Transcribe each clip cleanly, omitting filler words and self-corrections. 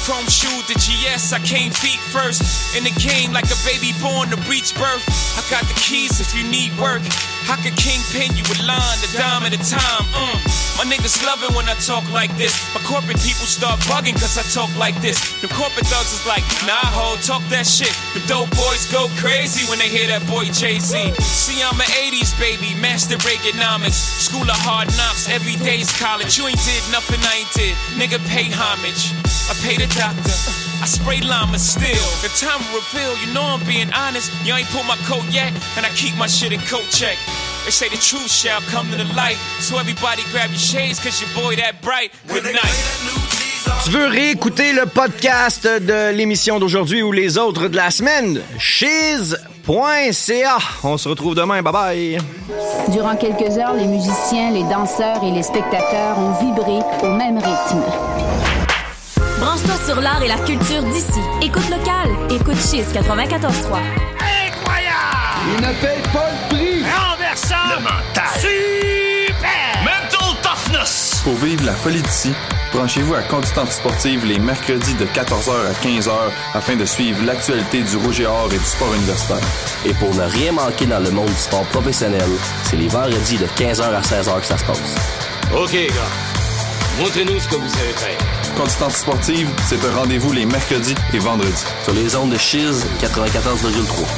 chrome shoe, the GS, I came feet first. In the game like a baby born to breach birth. I got the keys if you need work. I could kingpin you a line, a dime at a time. My niggas love it when I talk like this. My corporate people start bugging cause I talk like this. The corporate thugs is like, nah ho, talk that shit. The dope boys go crazy when they hear that boy Jay-Z. See, I'm an 80s baby, master Reaganomics. School of hard knocks, every day's college. You ain't did nothing I ain't did. Nigga, pay homage. I pay the doctor. I spray llama still. The time will reveal, you know I'm being honest. You ain't pulled my coat yet, and I keep my shit in coat check. They say the truth shall come to the light. So everybody grab your shades, cause your boy that bright. Good night. Tu veux réécouter le podcast de l'émission d'aujourd'hui ou les autres de la semaine? Chiz.ca. On se retrouve demain. Bye bye. Durant quelques heures, les musiciens, les danseurs et les spectateurs ont vibré au même rythme. Branche-toi sur l'art et la culture d'ici. Écoute local. Écoute Chiz 94.3. Incroyable! Il ne paye pas le prix! Renversant! Le mental! Super! Mental toughness! Pour vivre la folie d'ici, branchez-vous à Conduite Sportive les mercredis de 14h à 15h afin de suivre l'actualité du Rouge et Or et du sport universitaire. Et pour ne rien manquer dans le monde du sport professionnel, c'est les vendredis de 15h à 16h que ça se passe. OK, gars. Montrez-nous ce que vous savez faire. Conduite Sportive, c'est un rendez-vous les mercredis et vendredis. Sur les ondes de Chiz 94,3.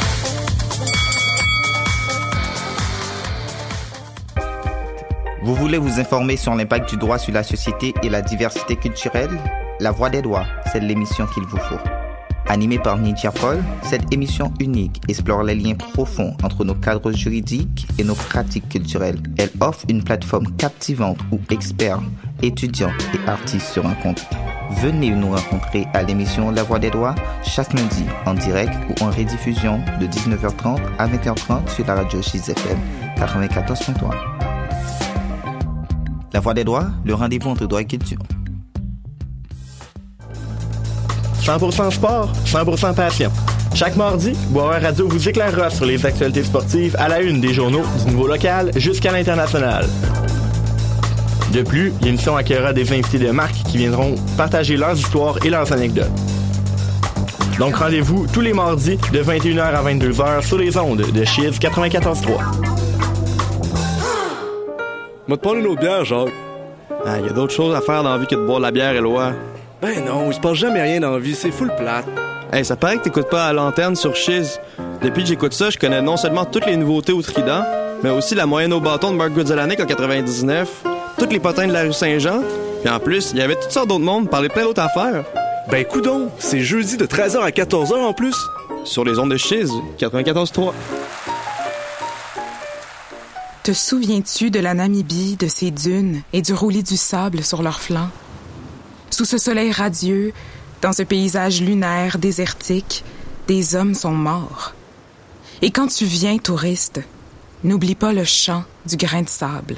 Vous voulez vous informer sur l'impact du droit sur la société et la diversité culturelle? La Voix des droits, c'est l'émission qu'il vous faut. Animée par Nidia Paul, cette émission unique explore les liens profonds entre nos cadres juridiques et nos pratiques culturelles. Elle offre une plateforme captivante où experts, étudiants et artistes se rencontrent. Venez nous rencontrer à l'émission La Voix des droits chaque lundi en direct ou en rediffusion de 19h30 à 20h30 sur la radio Chiz FM 94.3. La Voix des droits, le rendez-vous entre droit et culture. 100% sport, 100% passion. Chaque mardi, Boisvert Radio vous éclairera sur les actualités sportives à la une des journaux du niveau local jusqu'à l'international. De plus, l'émission accueillera des invités de marque qui viendront partager leurs histoires et leurs anecdotes. Donc rendez-vous tous les mardis de 21h à 22h sur les ondes de Chiz 94.3. M'a te prendre une autre bière, Jacques. Ah, y a d'autres choses à faire dans la vie que de boire de la bière, Éloi. Ben non, il se passe jamais rien dans la vie, c'est full plate. Hey, ça paraît que t'écoutes pas à l'antenne sur Chiz. Depuis que j'écoute ça, je connais non seulement toutes les nouveautés au Trident, mais aussi la moyenne au bâton de Mark Goodzalanek en 99, toutes les potins de la rue Saint-Jean, puis en plus, il y avait toutes sortes d'autres mondes, parler plein d'autres affaires. Ben coudonc, c'est jeudi de 13h à 14h en plus. Sur les ondes de Chiz, 94.3. Te souviens-tu de la Namibie, de ses dunes et du roulis du sable sur leurs flancs? Sous ce soleil radieux, dans ce paysage lunaire désertique, des hommes sont morts. Et quand tu viens, touriste, n'oublie pas le chant du grain de sable.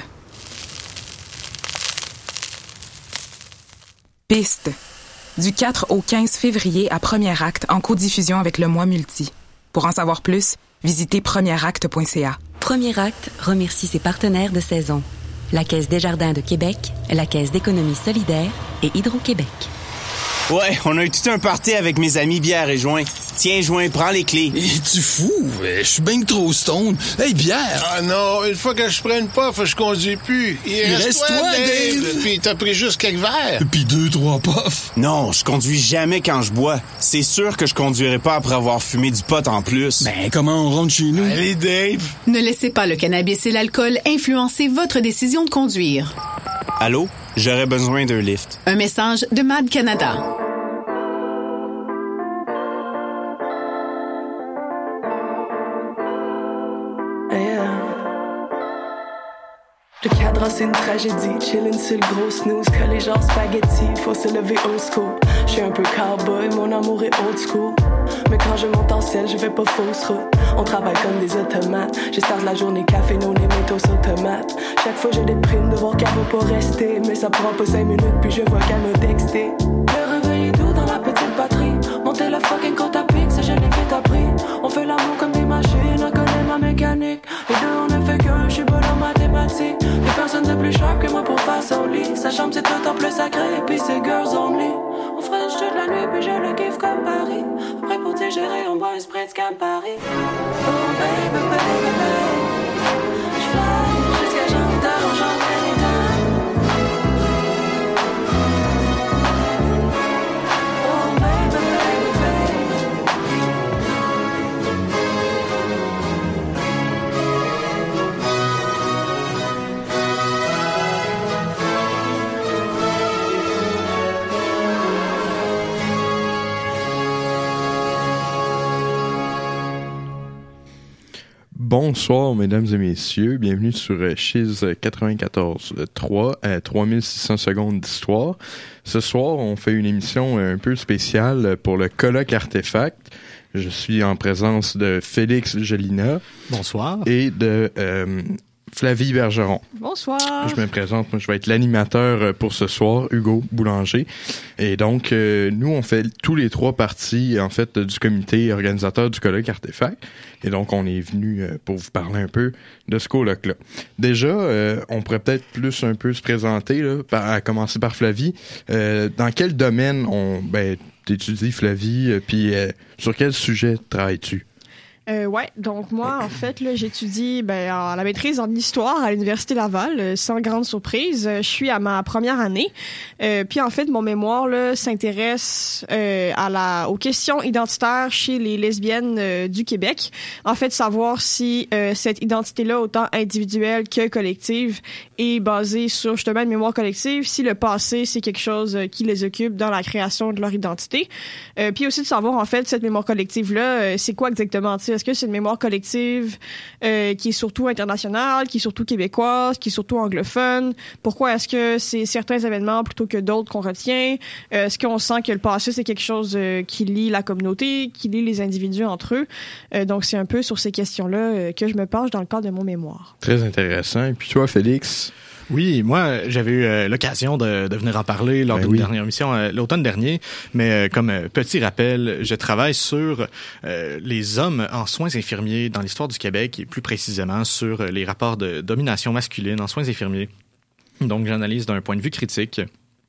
Piste, du 4 au 15 février à Premier Acte en codiffusion avec le Mois Multi. Pour en savoir plus, visitez premieracte.ca. Premier Acte remercie ses partenaires de saison. La Caisse Desjardins de Québec, la Caisse d'économie solidaire et Hydro-Québec. Ouais, on a eu tout un party avec mes amis bière et joint. Tiens, joint, prends les clés. Es-tu fou? Je suis bien trop stone. Hey, bière! Ah non, une fois que je prends une puff, je conduis plus. Il reste toi, Dave! Puis t'as pris juste quelques verres. Puis 2-3 puffs. Non, je conduis jamais quand je bois. C'est sûr que je conduirai pas après avoir fumé du pot en plus. Ben, comment on rentre chez nous? Allez, Dave! Ne laissez pas le cannabis et l'alcool influencer votre décision de conduire. Allô? J'aurais besoin d'un lift. Un message de MAD Canada. Le cadran c'est une tragédie, chillin' sur le gros snooze, collé genre spaghetti, faut se lever old school. J'suis un peu cowboy, mon amour est old school. Mais quand je monte en ciel, je vais pas fausse route. On travaille comme des automates, je starte la journée café, non les métaux automates. Chaque fois j'ai des primes de voir qu'elle va pas rester, mais ça prend pas 5 minutes puis je vois qu'elle m'a texté. Le réveil est doux dans la petite batterie, monter le fucking compte à pique, ça je l'ai vite appris. On fait l'amour comme des machines, on connaît ma mécanique. Les deux on ne fait qu'un, j'suis pas dans mathématiques. Y'a personne de plus sharp que moi pour faire son lit. Sa chambre c'est tout en plus sacré et puis c'est girls only. On french toute la nuit puis je le kiffe comme Paris. Après pour digérer, on boit un Spritz Campari. Oh baby, baby, baby. J'fly jusqu'à j'entends, j'entends les temps. Oh baby, baby, baby. Bonsoir, mesdames et messieurs. Bienvenue sur Chiz 94.3 à 3600 secondes d'histoire. Ce soir, on fait une émission un peu spéciale pour le colloque Artefact. Je suis en présence de Félix Gelina. Bonsoir. Et de Flavie Bergeron. Bonsoir. Je me présente, moi je vais être l'animateur pour ce soir, Hugo Boulanger. Et donc, nous on fait tous les trois parties en fait du comité organisateur du colloque Artefact. Et donc, on est venu pour vous parler un peu de ce colloque-là. Déjà, on pourrait peut-être plus un peu se présenter, là, à commencer par Flavie. Dans quel domaine t'étudies, Flavie, puis sur quel sujet travailles-tu? Ouais, donc moi, en fait, là, j'étudie la maîtrise en histoire à l'Université Laval, sans grande surprise. Je suis à ma première année. Puis en fait, mon mémoire là s'intéresse aux questions identitaires chez les lesbiennes du Québec. En fait, savoir si cette identité-là, autant individuelle que collective, est basée sur justement une mémoire collective, si le passé, c'est quelque chose qui les occupe dans la création de leur identité. Puis aussi de savoir, en fait, cette mémoire collective-là, c'est quoi exactement, tu sais, est-ce que c'est une mémoire collective qui est surtout internationale, qui est surtout québécoise, qui est surtout anglophone? Pourquoi est-ce que c'est certains événements plutôt que d'autres qu'on retient? Est-ce qu'on sent que le passé, c'est quelque chose qui lie la communauté, qui lie les individus entre eux? Donc, c'est un peu sur ces questions-là que je me penche dans le cadre de mon mémoire. Très intéressant. Et puis toi, Félix? Oui, moi, j'avais eu l'occasion de venir en parler lors d'une dernière émission l'automne dernier, mais comme petit rappel, je travaille sur les hommes en soins infirmiers dans l'histoire du Québec et plus précisément sur les rapports de domination masculine en soins infirmiers. Donc, j'analyse d'un point de vue critique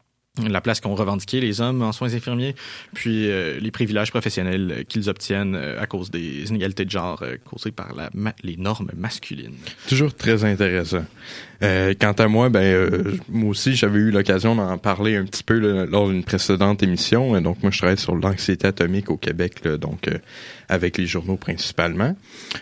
la place qu'ont revendiqué les hommes en soins infirmiers, puis les privilèges professionnels qu'ils obtiennent à cause des inégalités de genre causées par les normes masculines. Toujours très intéressant. Quant à moi, moi aussi, j'avais eu l'occasion d'en parler un petit peu là, lors d'une précédente émission. Donc, moi, je travaille sur l'anxiété atomique au Québec, là, donc avec les journaux principalement.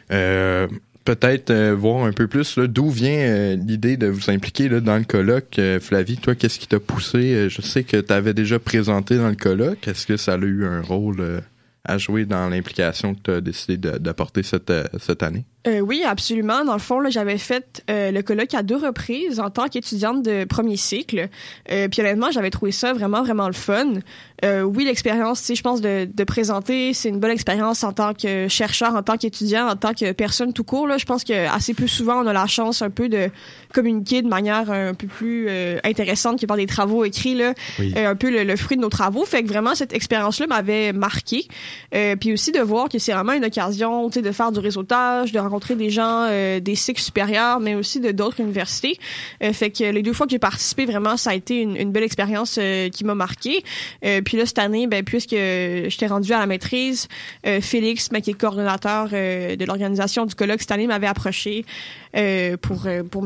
Peut-être voir un peu plus là, d'où vient l'idée de vous impliquer là, dans le colloque. Flavie, toi, qu'est-ce qui t'a poussé? Je sais que tu avais déjà présenté dans le colloque. Est-ce que ça a eu un rôle à jouer dans l'implication que tu as décidé d'apporter cette année? Oui, absolument. Dans le fond, là, j'avais fait le colloque à 2 reprises en tant qu'étudiante de premier cycle. Puis honnêtement, j'avais trouvé ça vraiment, vraiment le fun. Oui, l'expérience, tu sais, je pense de présenter, c'est une bonne expérience en tant que chercheur, en tant qu'étudiant, en tant que personne tout court. Là, je pense que assez peu souvent, on a la chance un peu de communiquer de manière un peu plus intéressante que par des travaux écrits, là, un peu le fruit de nos travaux. Fait que vraiment, cette expérience-là m'avait marqué. Puis aussi de voir que c'est vraiment une occasion, tu sais, de faire du réseautage, de rencontrer des gens des cycles supérieurs, mais aussi de d'autres universités. Fait que les 2 fois que j'ai participé, vraiment, ça a été une belle expérience qui m'a marqué. Puis là, cette année, puisque j'étais rendue à la maîtrise, Félix, qui est coordonnateur de l'organisation du colloque cette année, m'avait approché pour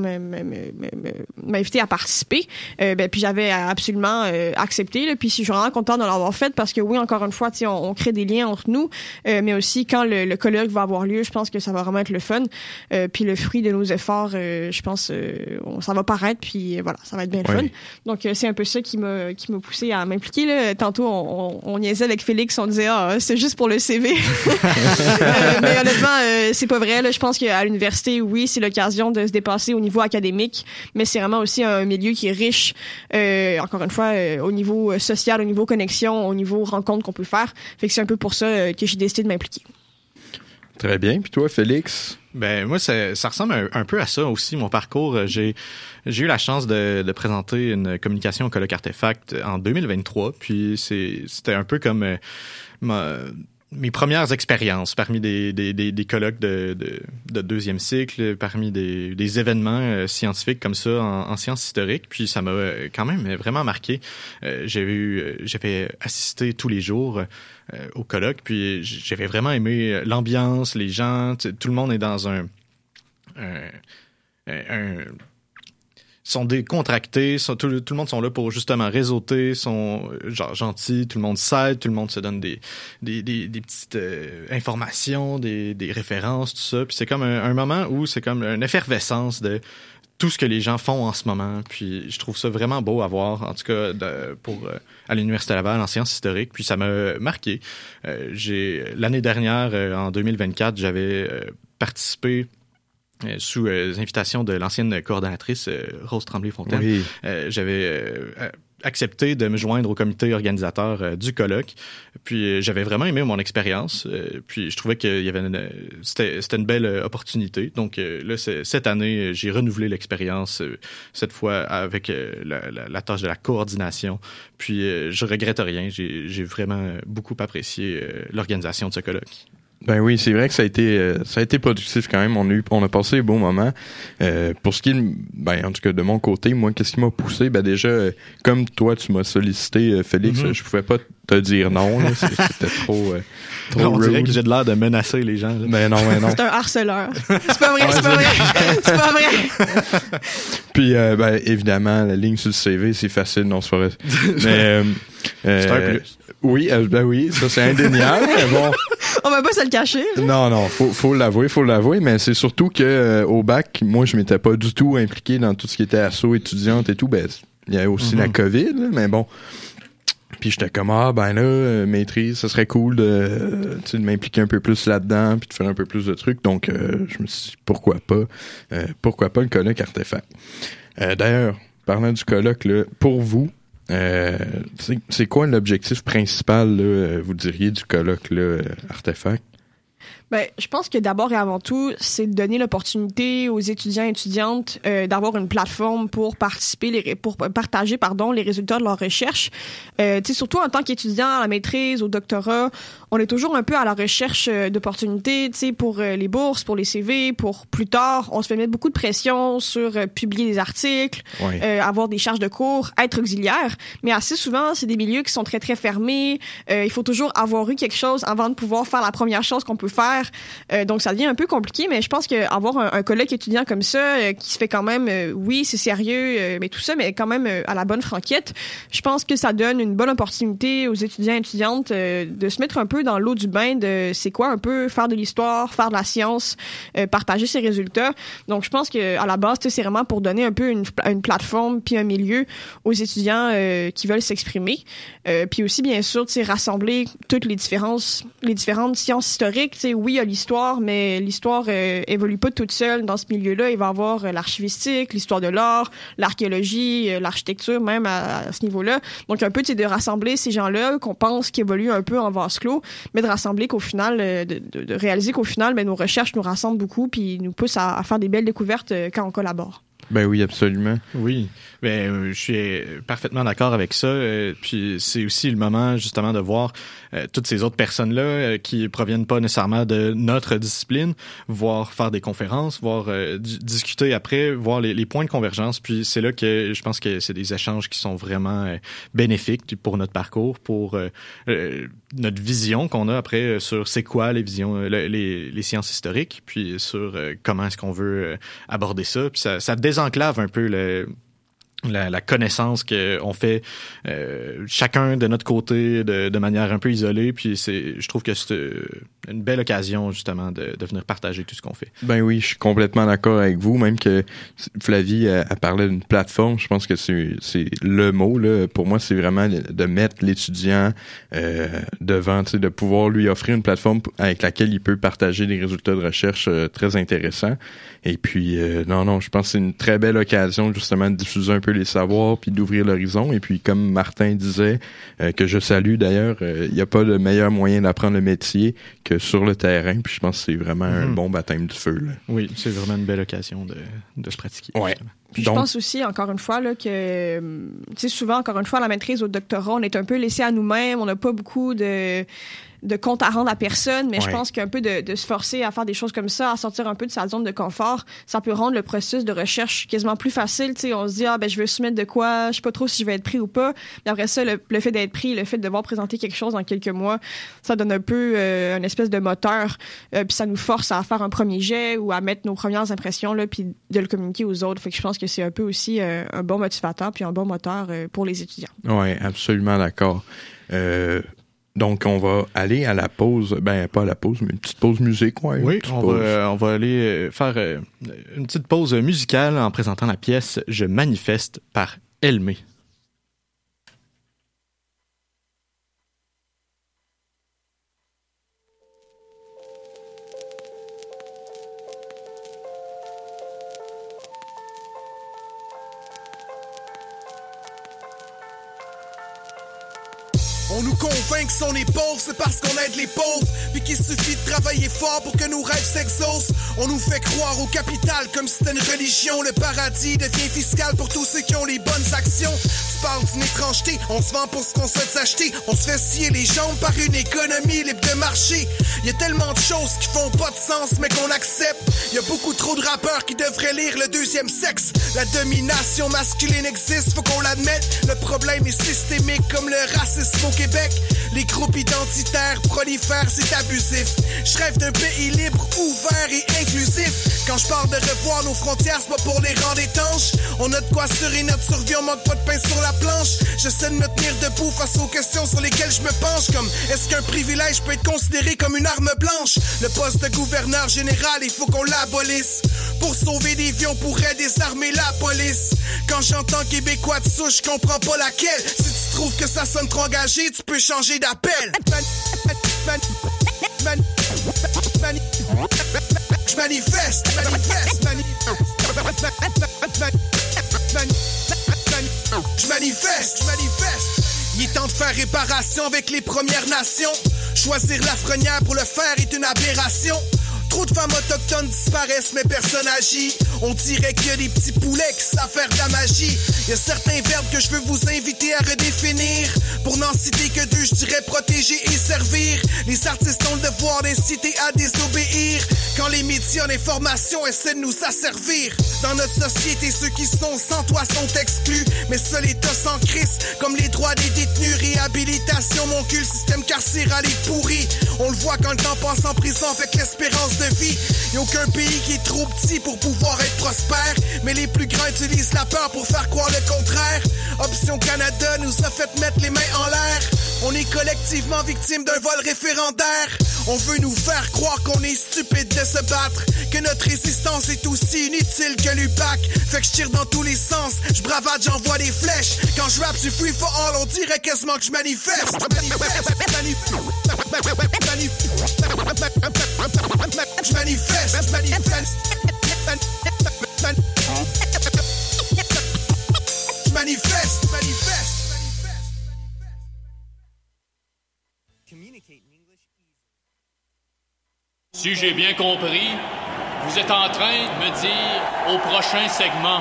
m'inviter à participer. Puis j'avais absolument accepté. Là, puis je suis vraiment contente de l'avoir fait parce que oui, encore une fois, on crée des liens entre nous, mais aussi quand le colloque va avoir lieu, je pense que ça va vraiment être le fun. Puis le fruit de nos efforts, je pense, ça va paraître. Puis voilà, ça va être bien le fun. Donc c'est un peu ça qui m'a poussé à m'impliquer. Là. Tantôt, on niaisait avec Félix, on disait c'est juste pour le CV. Mais honnêtement, c'est pas vrai. Là. Je pense qu'à l'université, oui, c'est l'occasion de se dépasser au niveau académique, mais c'est vraiment aussi un milieu qui est riche, encore une fois, au niveau social, au niveau connexion, au niveau rencontre qu'on peut faire. Fait que c'est un peu pour ça que j'ai décidé de m'impliquer. Très bien. Puis toi, Félix? Moi, ça ressemble un peu à ça aussi, mon parcours. J'ai eu la chance de présenter une communication au colloque Artefact en 2023, puis c'était un peu comme mes premières expériences parmi des colloques de deuxième cycle, parmi des événements scientifiques comme ça en sciences historiques. Puis ça m'a quand même vraiment marqué. J'avais assisté tous les jours au colloque, puis j'avais vraiment aimé l'ambiance, les gens. Tout le monde est dans sont décontractés, tout le monde sont là pour justement réseauter, sont gentils, tout le monde s'aide, tout le monde se donne des petites informations, des références, tout ça. Puis c'est comme un moment où c'est comme une effervescence de tout ce que les gens font en ce moment. Puis je trouve ça vraiment beau à voir, en tout cas à l'Université Laval en sciences historiques. Puis ça m'a marqué. L'année dernière, en 2024, j'avais participé sous invitation de l'ancienne coordonnatrice Rose Tremblay-Fontaine. Oui. J'avais accepté de me joindre au comité organisateur du colloque. Puis j'avais vraiment aimé mon expérience. Puis je trouvais qu'il y avait c'était une belle opportunité. Donc là, cette année, j'ai renouvelé l'expérience, cette fois avec la tâche de la coordination. Puis je regrette rien. J'ai vraiment beaucoup apprécié l'organisation de ce colloque. Ben oui, c'est vrai que ça a été productif quand même. On a passé un beau moment. Pour ce qui est, en tout cas de mon côté, moi, qu'est-ce qui m'a poussé? Ben déjà, comme toi, tu m'as sollicité, Félix, je pouvais pas te dire non. Là, c'était trop on rude. dirait que j'ai de l'air de menacer les gens. Là. Ben non. C'est un harceleur. C'est pas vrai, c'est pas vrai. Puis, évidemment, la ligne sur le CV, c'est facile, non, c'est vrai. Mais c'est un plus. Oui, ça c'est indéniable. Mais bon. On va pas se le cacher. Non, faut l'avouer, mais c'est surtout que au bac, moi je m'étais pas du tout impliqué dans tout ce qui était asso étudiante et tout. Ben il y a aussi la COVID, là, mais bon. Puis j'étais comme maîtrise, ça serait cool de m'impliquer un peu plus là-dedans puis de faire un peu plus de trucs. Donc je me suis dit pourquoi pas le colloque Artefact. D'ailleurs, parlant du colloque là, pour vous, c'est quoi l'objectif principal, là, vous diriez, du colloque là, Artefact? Ben, je pense que d'abord et avant tout, c'est de donner l'opportunité aux étudiants et étudiantes d'avoir une plateforme pour participer, pour partager les résultats de leur recherche. Surtout en tant qu'étudiant à la maîtrise, au doctorat, on est toujours un peu à la recherche d'opportunités, pour les bourses, pour les CV, pour plus tard. On se fait mettre beaucoup de pression sur publier des articles, avoir des charges de cours, être auxiliaire. Mais assez souvent, c'est des milieux qui sont très, très fermés. Il faut toujours avoir eu quelque chose avant de pouvoir faire la première chose qu'on peut faire. Donc, ça devient un peu compliqué, mais je pense qu'avoir un colloque étudiant comme ça, qui se fait quand même, oui, c'est sérieux, mais tout ça, mais quand même à la bonne franquette, je pense que ça donne une bonne opportunité aux étudiants et étudiantes de se mettre un peu dans l'eau du bain de c'est quoi un peu faire de l'histoire, faire de la science, partager ses résultats. Donc, je pense qu'à la base, c'est vraiment pour donner un peu une plateforme puis un milieu aux étudiants qui veulent s'exprimer. Puis aussi, bien sûr, rassembler toutes les différentes sciences historiques. Oui, il y a l'histoire, mais l'histoire évolue pas toute seule dans ce milieu-là. Il va y avoir l'archivistique, l'histoire de l'art, l'archéologie, l'architecture, même à ce niveau-là. Donc, un peu, de rassembler ces gens-là qu'on pense qui évoluent un peu en vase clos, mais de rassembler qu'au final, de réaliser qu'au final, nos recherches nous rassemblent beaucoup puis nous poussent à faire des belles découvertes quand on collabore. Ben oui, absolument. Oui, je suis parfaitement d'accord avec ça. Puis c'est aussi le moment justement de voir toutes ces autres personnes-là qui proviennent pas nécessairement de notre discipline, voir faire des conférences, voir discuter après, voir les points de convergence. Puis c'est là que je pense que c'est des échanges qui sont vraiment bénéfiques pour notre parcours, pour notre vision qu'on a après sur c'est quoi les visions, les sciences historiques, puis sur comment est-ce qu'on veut aborder ça. Puis ça désenclave un peu la connaissance qu'on fait chacun de notre côté de manière un peu isolée, puis je trouve que c'est une belle occasion justement de venir partager tout ce qu'on fait. Ben oui, je suis complètement d'accord avec vous, même que Flavie a parlé d'une plateforme, je pense que c'est le mot là. Pour moi, c'est vraiment de mettre l'étudiant devant, de pouvoir lui offrir une plateforme avec laquelle il peut partager des résultats de recherche très intéressants. Et puis non, je pense que c'est une très belle occasion justement de diffuser un peu les savoirs puis d'ouvrir l'horizon. Et puis comme Martin disait, que je salue d'ailleurs, il n'y a pas de meilleur moyen d'apprendre le métier que sur le terrain. Puis je pense que c'est vraiment un bon baptême du feu. Là. Oui, c'est vraiment une belle occasion de se pratiquer. Ouais. Puis je pense aussi, encore une fois, là, que, tu sais, souvent, encore une fois, à la maîtrise, au doctorat, on est un peu laissé à nous-mêmes, on n'a pas beaucoup de compte à rendre à personne, mais je pense qu'un peu de se forcer à faire des choses comme ça, à sortir un peu de sa zone de confort, ça peut rendre le processus de recherche quasiment plus facile. Tu sais, on se dit, je veux soumettre de quoi, je sais pas trop si je vais être pris ou pas. Mais après ça, le fait d'être pris, le fait de devoir présenter quelque chose dans quelques mois, ça donne un peu une espèce de moteur, puis ça nous force à faire un premier jet ou à mettre nos premières impressions, là, puis de le communiquer aux autres. Fait que je pense que c'est un peu aussi un bon motivateur puis un bon moteur pour les étudiants. Oui, absolument d'accord. Donc, on va aller à la pause. Ben, pas à la pause, mais une petite pause musique. Ouais, oui, on va aller faire une petite pause musicale en présentant la pièce « Je manifeste » par Elmé. On nous convainc que si on est pauvre, c'est parce qu'on aide les pauvres, puis qu'il suffit de travailler fort pour que nos rêves s'exaucent. On nous fait croire au capital comme si c'était une religion. Le paradis devient fiscal pour tous ceux qui ont les bonnes actions. Tu parles d'une étrangeté, on se vend pour ce qu'on souhaite s'acheter. On se fait scier les jambes par une économie libre de marché. Y a tellement de choses qui font pas de sens mais qu'on accepte. Y a beaucoup trop de rappeurs qui devraient lire Le Deuxième Sexe. La domination masculine existe, faut qu'on l'admette. Le problème est systémique comme le racisme au Québec. Les groupes identitaires prolifèrent, c'est abusif. Je rêve d'un pays libre, ouvert et inclusif. Quand je parle de revoir nos frontières, c'est pas pour les rendre étanches. On a de quoi assurer notre survie, on manque pas de pain sur la planche. J'essaie de me tenir debout face aux questions sur lesquelles je me penche. Comme, est-ce qu'un privilège peut être considéré comme une arme blanche? Le poste de gouverneur général, il faut qu'on l'abolisse. Pour sauver des vies, on pourrait désarmer la police. Quand j'entends Québécois de souche, je comprends pas laquelle. Si tu trouves que ça sonne trop engagé, tu peux changer d'appel. Je manifeste. Je manifeste. Il est temps de faire réparation avec les Premières Nations. Choisir Lafrenière pour le faire est une aberration. Trop de femmes autochtones disparaissent, mais personne agit. On dirait qu'il y a des petits poulets qui savent faire de la magie. Il y a certains verbes que je veux vous inviter à redéfinir. Pour n'en citer que deux, je dirais protéger et servir. Les artistes ont le devoir d'inciter à désobéir. Quand les médias d'information essaient de nous asservir. Dans notre société, ceux qui sont sans toi sont exclus. Mais ça, l'État s'en crisse. Comme les droits des détenus, réhabilitation, mon cul, le système carcéral est pourri. On le voit quand le temps passe en prison avec l'espérance de vie. Y'a aucun pays qui est trop petit pour pouvoir être prospère. Mais les plus grands utilisent la peur pour faire croire le contraire. Option Canada nous a fait mettre les mains en l'air. On est collectivement victime d'un vol référendaire. On veut nous faire croire qu'on est stupide de se battre, que notre résistance est aussi inutile que l'UPAC. Fait que je tire dans tous les sens, je bravade, j'envoie des flèches. Quand je rappe, je free for all, on dirait quasiment que je manifeste. Je manifeste. Si j'ai bien compris, vous êtes en train de me dire au prochain segment.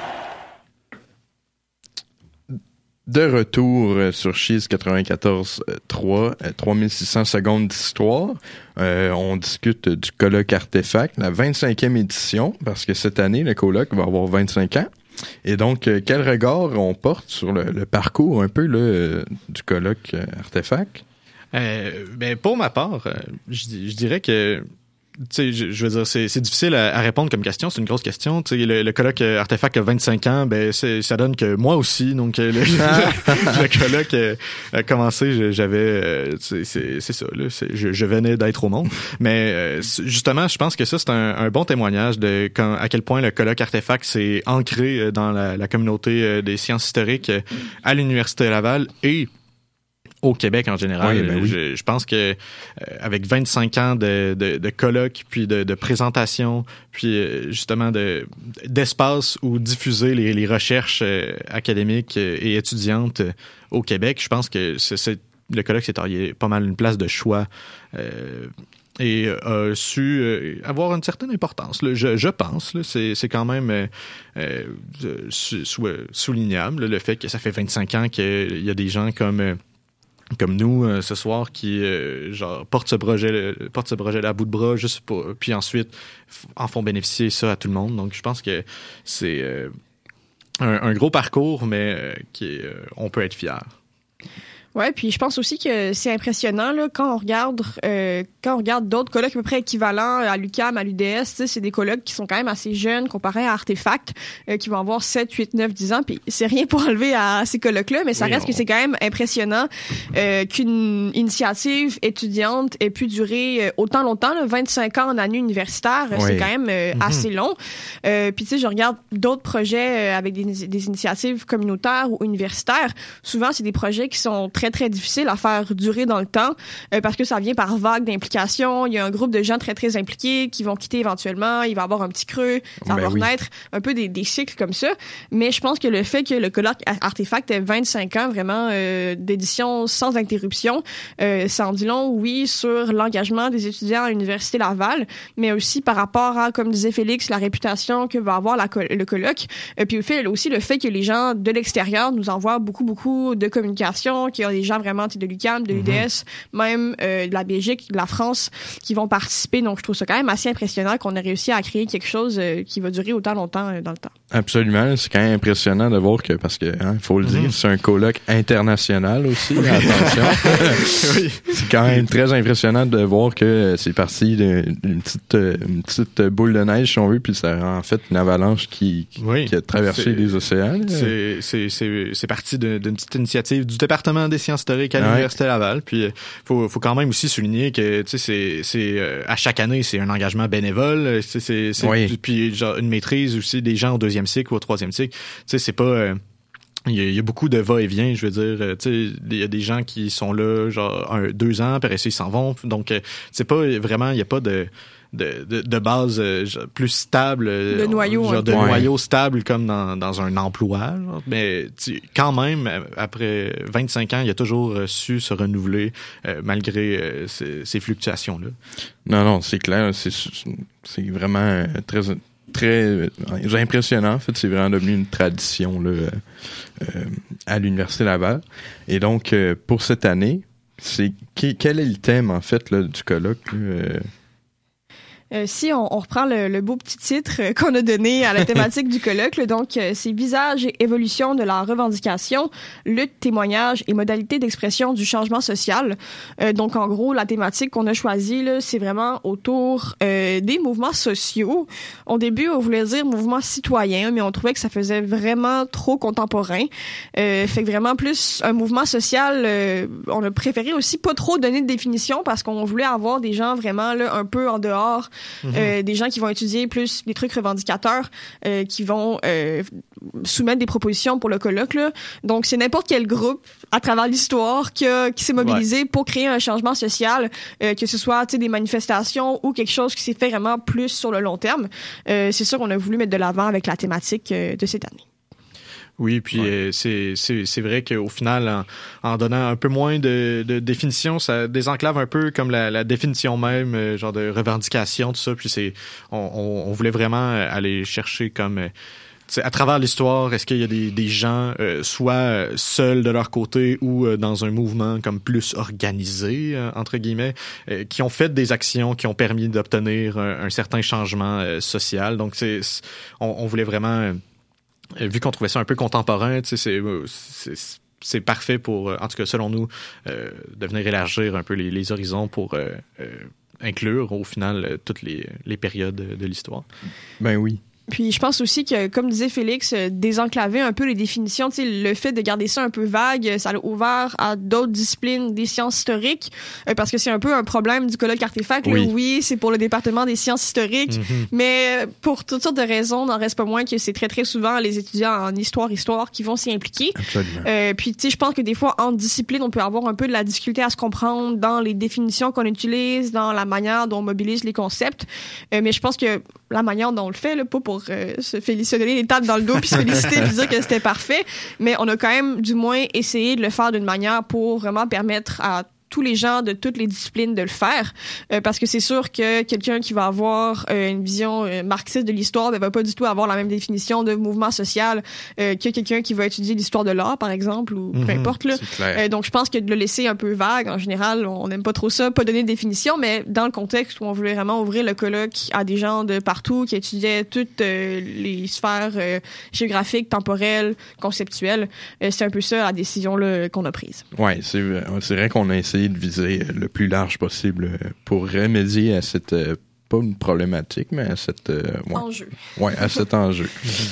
De retour sur Cheese 94.3, 3600 secondes d'histoire. On discute du colloque Artefact, la 25e édition, parce que cette année, le colloque va avoir 25 ans. Et donc, quel regard on porte sur le parcours un peu là, du colloque Artefact? Ben pour ma part, je dirais que tu sais, je veux dire, c'est difficile à répondre comme question, c'est une grosse question. Tu sais, le colloque Artefact a 25 ans, ben ça donne que moi aussi, donc le colloque a commencé, j'avais, c'est ça, là, je venais d'être au monde. Mais justement, je pense que ça c'est un bon témoignage de à quel point le colloque Artefact s'est ancré dans la communauté des sciences historiques à l'Université Laval et au Québec en général. Oui, ben oui. Je pense que avec 25 ans de colloques, puis de présentations, puis justement d'espace où diffuser les recherches académiques et étudiantes au Québec, je pense que le colloque s'est taillé pas mal une place de choix a su avoir une certaine importance. Là. Je pense, là, c'est quand même soulignable, le fait que ça fait 25 ans qu'il y a des gens comme nous ce soir qui portent ce projet-là à bout de bras juste pour, puis ensuite en font bénéficier ça à tout le monde. Donc je pense que c'est un gros parcours, mais on peut être fier. Ouais, puis je pense aussi que c'est impressionnant là quand on regarde d'autres colloques à peu près équivalents à l'UQAM, à l'UDS, c'est des colloques qui sont quand même assez jeunes comparés à Artefact, qui vont avoir 7, 8, 9, 10 ans, puis c'est rien pour enlever à ces colloques-là, mais ça reste que c'est quand même impressionnant qu'une initiative étudiante ait pu durer autant longtemps, là, 25 ans en année universitaire, c'est quand même assez long. Puis tu sais, je regarde d'autres projets avec des initiatives communautaires ou universitaires, souvent c'est des projets qui sont très très difficile à faire durer dans le temps parce que ça vient par vague d'implication. Il y a un groupe de gens très très impliqués qui vont quitter éventuellement. Il va y avoir un petit creux, ça va renaître, un peu des cycles comme ça. Mais je pense que le fait que le colloque Artefact ait 25 ans vraiment d'édition sans interruption, ça en dit long, oui, sur l'engagement des étudiants à l'Université Laval, mais aussi par rapport à, comme disait Félix, la réputation que va avoir le colloque. Puis aussi le fait que les gens de l'extérieur nous envoient beaucoup de communication, qu'il y a des gens vraiment de l'UQAM, de l'UDS, même de la Belgique, de la France, qui vont participer. Donc, je trouve ça quand même assez impressionnant qu'on ait réussi à créer quelque chose qui va durer autant longtemps dans le temps. Absolument. C'est quand même impressionnant de voir que, parce que, faut le dire, c'est un colloque international aussi. Attention. Oui. C'est quand même très impressionnant de voir que c'est parti d'une petite boule de neige, si on veut, puis ça a en fait une avalanche qui a traversé les océans. C'est parti d'une petite initiative du département des sciences historiques à l'Université Laval. Puis faut quand même aussi souligner que tu sais c'est à chaque année c'est un engagement bénévole. Puis genre une maîtrise aussi des gens au 2e cycle ou au 3e cycle. Tu sais c'est pas il y a beaucoup de va-et-vient, je veux dire, tu sais, il y a des gens qui sont là genre 2 ans, après ça ils s'en vont. Donc c'est pas vraiment, il y a pas de base plus stable, de noyau, noyau stable comme dans un emploi, genre. Mais quand même après 25 ans il a toujours su se renouveler malgré ces fluctuations là. Non, c'est clair, c'est vraiment très impressionnant. En fait, c'est vraiment devenu une tradition là à l'Université Laval. Et donc pour cette année, quel est le thème en fait là du colloque si on reprend le beau petit titre qu'on a donné à la thématique du colloque, là, donc c'est visage et évolution de la revendication, lutte, témoignage et modalités d'expression du changement social. Donc en gros, la thématique qu'on a choisie là, c'est vraiment autour des mouvements sociaux. Au début, on voulait dire mouvement citoyen, mais on trouvait que ça faisait vraiment trop contemporain. Fait que vraiment plus un mouvement social. On a préféré aussi pas trop donner de définition parce qu'on voulait avoir des gens vraiment là un peu en dehors. Des gens qui vont étudier plus les trucs revendicateurs, qui vont soumettre des propositions pour le colloque. Là. Donc, c'est n'importe quel groupe à travers l'histoire qui s'est mobilisé pour créer un changement social, que ce soit des manifestations ou quelque chose qui s'est fait vraiment plus sur le long terme. C'est ça qu'on a voulu mettre de l'avant avec la thématique de cette année. Oui, puis c'est vrai qu'au final, en donnant un peu moins de définition, ça désenclave un peu comme la définition même, genre de revendication, tout ça. Puis on voulait vraiment aller chercher comme à travers l'histoire, est-ce qu'il y a des gens soit seuls de leur côté ou dans un mouvement comme plus organisé entre guillemets, qui ont fait des actions qui ont permis d'obtenir un certain changement social. Donc on voulait vraiment vu qu'on trouvait ça un peu contemporain, tu sais, c'est parfait pour, en tout cas selon nous, de venir élargir un peu les horizons pour inclure au final toutes les périodes de l'histoire. Ben oui. Puis je pense aussi que, comme disait Félix, désenclaver un peu les définitions, tu sais, le fait de garder ça un peu vague, ça l'a ouvert à d'autres disciplines des sciences historiques, parce que c'est un peu un problème du colloque Artefact. Oui, oui, c'est pour le département des sciences historiques, mais pour toutes sortes de raisons, n'en reste pas moins que c'est très très souvent les étudiants en histoire qui vont s'y impliquer. Puis tu sais, je pense que des fois en discipline, on peut avoir un peu de la difficulté à se comprendre dans les définitions qu'on utilise, dans la manière dont on mobilise les concepts, mais je pense que la manière dont on le fait, là, pas pour se féliciter, les tapes dans le dos puis se féliciter puis dire que c'était parfait, mais on a quand même du moins essayé de le faire d'une manière pour vraiment permettre à tous les gens de toutes les disciplines de le faire, parce que c'est sûr que quelqu'un qui va avoir une vision marxiste de l'histoire ne va pas du tout avoir la même définition de mouvement social que quelqu'un qui va étudier l'histoire de l'art, par exemple, ou peu importe. Là. Donc, je pense que de le laisser un peu vague, en général, on n'aime pas trop ça, pas donner de définition, mais dans le contexte où on voulait vraiment ouvrir le colloque à des gens de partout qui étudiaient toutes les sphères géographiques, temporelles, conceptuelles, c'est un peu ça la décision là, qu'on a prise. Ouais, c'est vrai qu'on a essayé de viser le plus large possible pour remédier à cette pas une problématique, mais à cet enjeu. Ouais, à cet enjeu.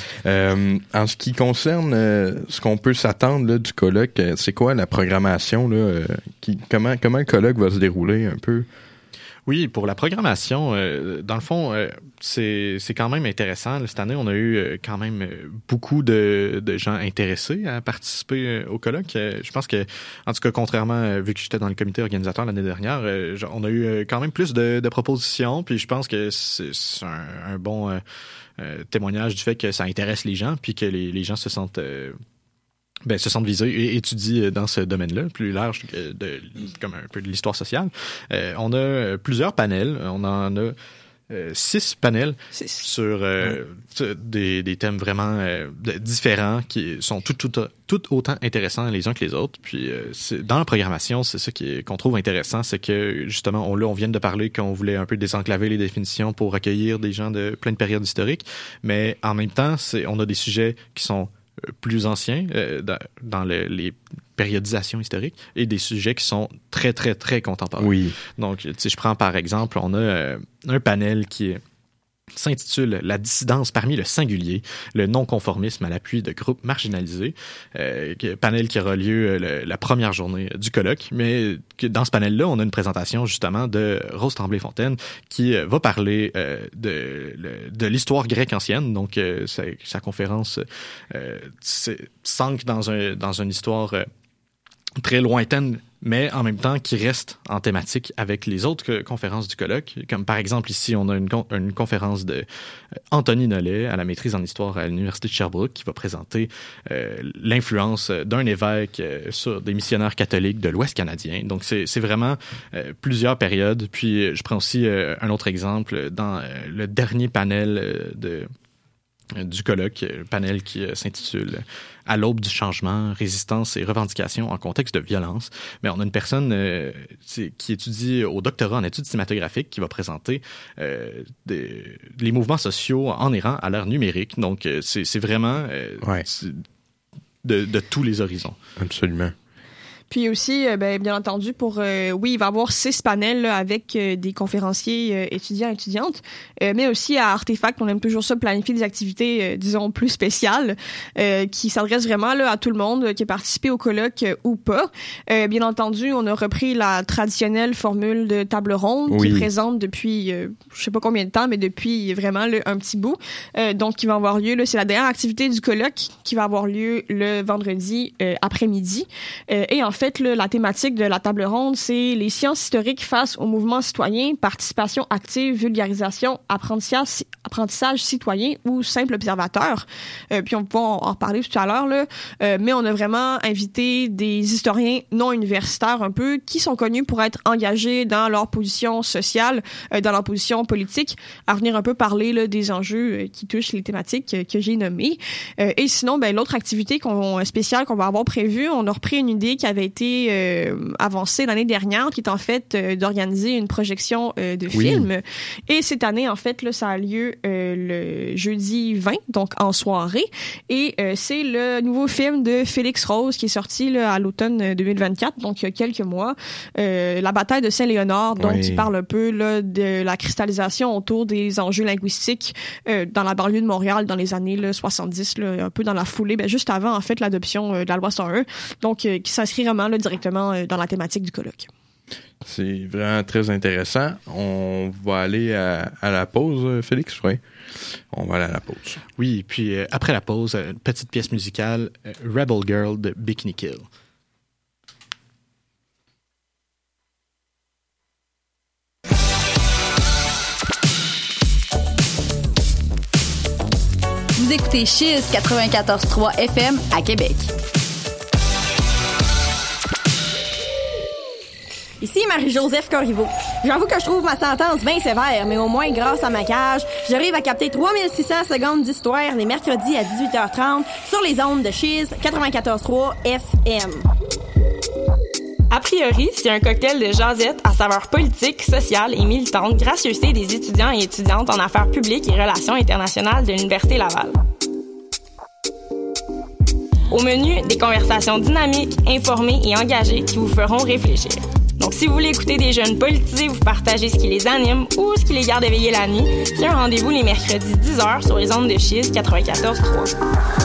En ce qui concerne ce qu'on peut s'attendre là, du colloque, c'est quoi la programmation là, comment le colloque va se dérouler un peu? Oui, pour la programmation, dans le fond, c'est quand même intéressant. Cette année, on a eu quand même beaucoup de gens intéressés à participer au colloque. Je pense que, en tout cas, contrairement, vu que j'étais dans le comité organisateur l'année dernière, on a eu quand même plus de propositions. Puis je pense que c'est un bon témoignage du fait que ça intéresse les gens, puis que les gens se sentent visés et étudient dans ce domaine-là, plus large comme un peu de l'histoire sociale. On a plusieurs panels. On en a 6 panels sur des thèmes vraiment différents qui sont tout autant intéressants les uns que les autres. Puis dans la programmation, c'est ça qu'on trouve intéressant, c'est que justement, on vient de parler qu'on voulait un peu désenclaver les définitions pour accueillir des gens de plein de périodes historiques, mais en même temps, on a des sujets qui sont plus anciens dans les périodisations historiques et des sujets qui sont très, très, très contemporains. Oui. Donc, si je prends par exemple, on a un panel qui s'intitule « La dissidence parmi le singulier, le non-conformisme à l'appui de groupes marginalisés », panel qui aura lieu la première journée du colloque. Mais dans ce panel-là, on a une présentation justement de Rose Tremblay-Fontaine qui va parler de l'histoire grecque ancienne. Donc, sa conférence s'ancre dans une histoire très lointaine, mais en même temps qui reste en thématique avec les autres conférences du colloque. Comme par exemple ici, on a une conférence de Anthony Nollet à la maîtrise en histoire à l'Université de Sherbrooke qui va présenter l'influence d'un évêque sur des missionnaires catholiques de l'Ouest canadien. Donc c'est vraiment plusieurs périodes. Puis je prends aussi un autre exemple dans le dernier panel du colloque, panel qui s'intitule « À l'aube du changement, résistance et revendications en contexte de violence ». Mais on a une personne qui étudie au doctorat en études cinématographiques qui va présenter les mouvements sociaux en Iran à l'ère numérique. Donc, c'est vraiment de tous les horizons. Absolument. Puis aussi, bien entendu, il va y avoir 6 panels là, avec des conférenciers étudiants et étudiantes, mais aussi à Artefact, on aime toujours ça planifier des activités, disons, plus spéciales, qui s'adressent vraiment là, à tout le monde qui a participé au colloque ou pas. Bien entendu, on a repris la traditionnelle formule de table ronde qui est présente depuis, je sais pas combien de temps, mais depuis vraiment là, un petit bout. Donc, qui va avoir lieu, là, c'est la dernière activité du colloque qui va avoir lieu le vendredi après-midi. Et en fait, la thématique de la table ronde, c'est les sciences historiques face au mouvement citoyen, participation active, vulgarisation, apprentissage citoyen ou simple observateur. Puis on va en reparler tout à l'heure, là. Mais on a vraiment invité des historiens non universitaires un peu qui sont connus pour être engagés dans leur position sociale, dans leur position politique, à venir un peu parler là, des enjeux qui touchent les thématiques que j'ai nommées. Et sinon, l'autre activité spéciale qu'on va avoir prévue, on a repris une idée qui avait été avancée l'année dernière, qui est en fait d'organiser une projection de films. Et cette année, en fait, là, ça a lieu le jeudi 20, donc en soirée. Et c'est le nouveau film de Félix Rose qui est sorti là, à l'automne 2024, donc il y a quelques mois. La bataille de Saint-Léonard, donc qui parle un peu là, de la cristallisation autour des enjeux linguistiques dans la banlieue de Montréal dans les années là, 70, là, un peu dans la foulée, juste avant en fait l'adoption de la loi 101, donc qui s'inscrit vraiment là, directement dans la thématique du colloque. C'est vraiment très intéressant. On va aller à la pause, Félix, oui. On va aller à la pause. Oui, puis après la pause, une petite pièce musicale, Rebel Girl de Bikini Kill. Vous écoutez Chiz 94.3 FM à Québec. Ici Marie-Joseph Corriveau. J'avoue que je trouve ma sentence bien sévère, mais au moins, grâce à ma cage, j'arrive à capter 3600 secondes d'histoire les mercredis à 18h30 sur les ondes de Chiz 94.3 FM. A priori, c'est un cocktail de jasette à saveur politique, sociale et militante, gracieuseté des étudiants et étudiantes en affaires publiques et relations internationales de l'Université Laval. Au menu, des conversations dynamiques, informées et engagées qui vous feront réfléchir. Donc, si vous voulez écouter des jeunes politisés, vous partagez ce qui les anime ou ce qui les garde éveillés la nuit, c'est un rendez-vous les mercredis 10h sur les ondes de Chiz 94.3.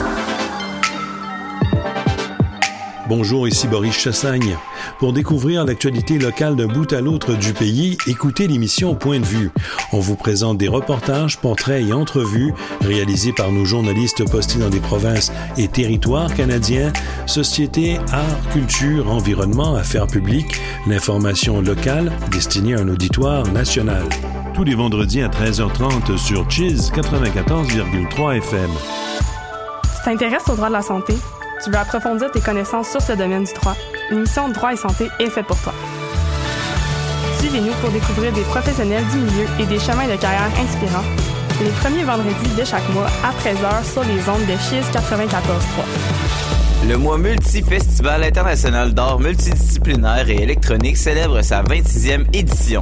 Bonjour, ici Boris Chassagne. Pour découvrir l'actualité locale d'un bout à l'autre du pays, écoutez l'émission Point de vue. On vous présente des reportages, portraits et entrevues réalisés par nos journalistes postés dans des provinces et territoires canadiens, société, art, culture, environnement, affaires publiques, l'information locale destinée à un auditoire national. Tous les vendredis à 13h30 sur Chiz 94,3 FM. Tu t'intéresses au droit de la santé? Tu veux approfondir tes connaissances sur ce domaine du droit? Une mission de droit et santé est faite pour toi. Suivez-nous pour découvrir des professionnels du milieu et des chemins de carrière inspirants. Les premiers vendredis de chaque mois à 13h sur les ondes de Chiz 94.3. Le mois Multi-Festival international d'art multidisciplinaire et électronique célèbre sa 26e édition.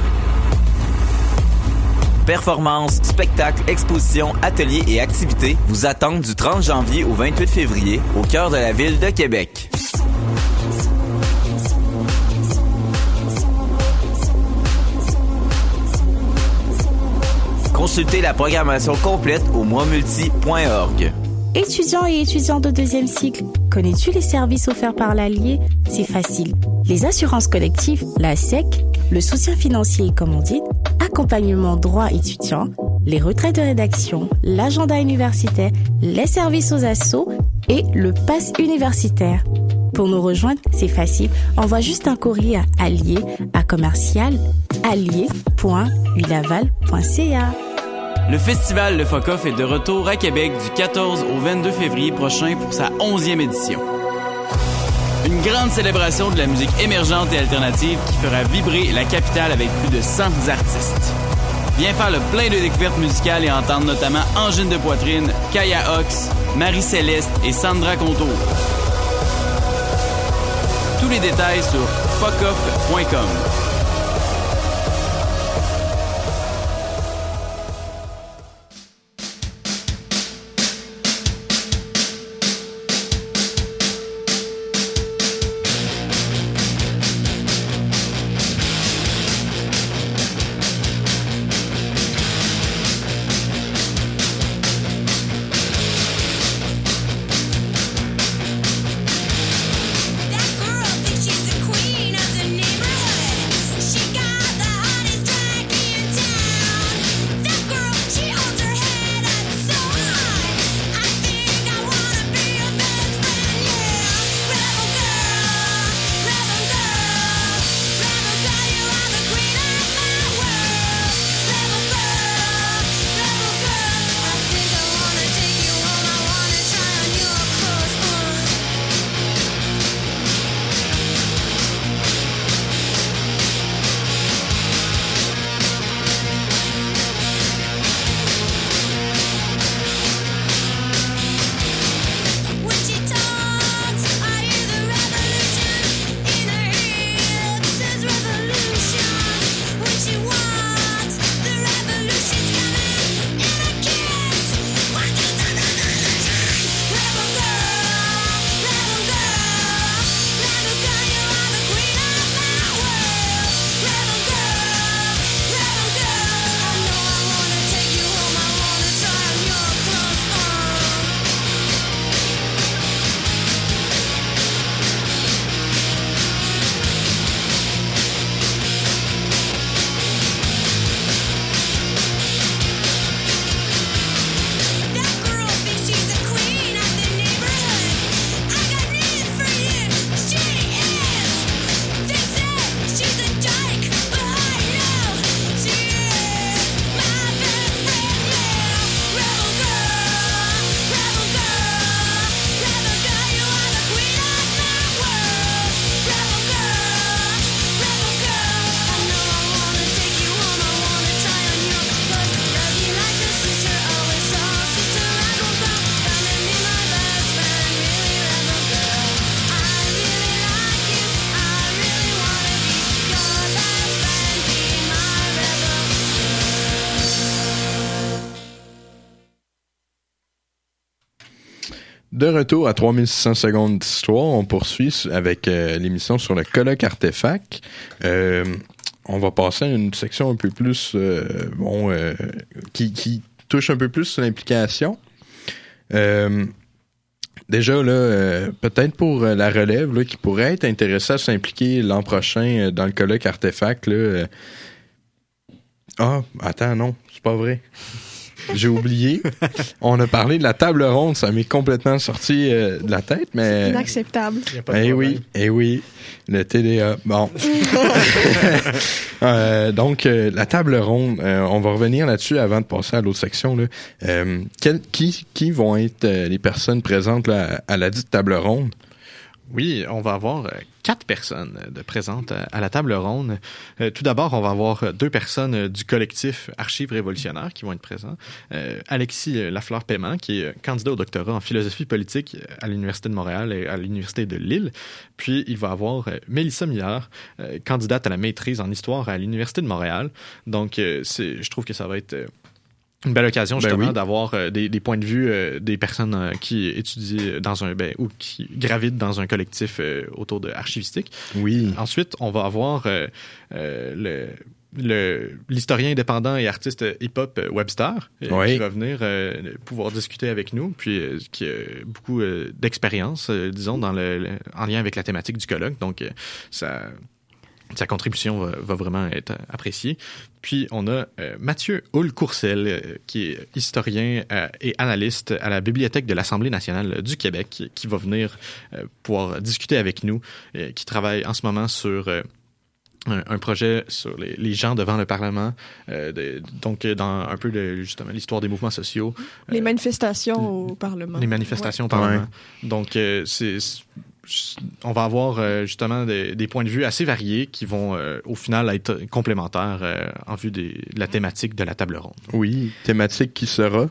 Performances, spectacles, expositions, ateliers et activités vous attendent du 30 janvier au 28 février au cœur de la ville de Québec. Consultez la programmation complète au moismulti.org. Étudiants et étudiantes de deuxième cycle, connais-tu les services offerts par l'Allier? C'est facile. Les assurances collectives, la SEC, le soutien financier et commandite, accompagnement droit étudiant, les retraites de rédaction, l'agenda universitaire, les services aux assos et le pass universitaire. Pour nous rejoindre, c'est facile. Envoie juste un courrier à allier à commercial allier.ulaval.ca. Le festival Le Focoff est de retour à Québec du 14 au 22 février prochain pour sa 11e édition. Une grande célébration de la musique émergente et alternative qui fera vibrer la capitale avec plus de 100 artistes. Viens faire le plein de découvertes musicales et entendre notamment Angine de Poitrine, Kaya Ox, Marie-Céleste et Sandra Contour. Tous les détails sur focoff.com. That girl thinks she's the queen of the neighborhood. De retour à 3600 secondes d'histoire, on poursuit avec l'émission sur le colloque Artefact. On va passer à une section un peu plus qui touche un peu plus sur l'implication. Déjà, là, peut-être pour la relève là, qui pourrait être intéressée à s'impliquer l'an prochain dans le colloque Artefact. Là, attends, non, c'est pas vrai. J'ai oublié. On a parlé de la table ronde, ça m'est complètement sorti de la tête, mais... C'est inacceptable. Eh oui, le TDA. Bon. Donc, la table ronde, on va revenir là-dessus avant de passer à l'autre section. Là. Qui vont être les personnes présentes là, à la dite table ronde? Oui, on va avoir 4 personnes présentes à la table ronde. Tout d'abord, on va avoir 2 personnes du collectif Archives révolutionnaires qui vont être présents. Alexis Lafleur-Paiement, qui est candidat au doctorat en philosophie politique à l'Université de Montréal et à l'Université de Lille. Puis, il va avoir Mélissa Millard, candidate à la maîtrise en histoire à l'Université de Montréal. Donc, je trouve que ça va être... une belle occasion justement d'avoir des points de vue des personnes qui étudient dans ou qui gravitent dans un collectif autour de archivistique. Oui. Ensuite, on va avoir l'historien indépendant et artiste hip-hop Webster qui va venir pouvoir discuter avec nous, puis qui a beaucoup d'expérience, disons, en lien avec la thématique du colloque. Donc, sa contribution va vraiment être appréciée. Puis, on a Mathieu Houle-Courcelle, qui est historien et analyste à la Bibliothèque de l'Assemblée nationale du Québec, qui va venir pouvoir discuter avec nous, qui travaille en ce moment sur... un projet sur les gens devant le Parlement, donc dans un peu justement l'histoire des mouvements sociaux. Les manifestations au Parlement. Les manifestations au Parlement. Donc, on va avoir justement des points de vue assez variés qui vont au final être complémentaires en vue de la thématique de la table ronde. Oui, thématique qui sera?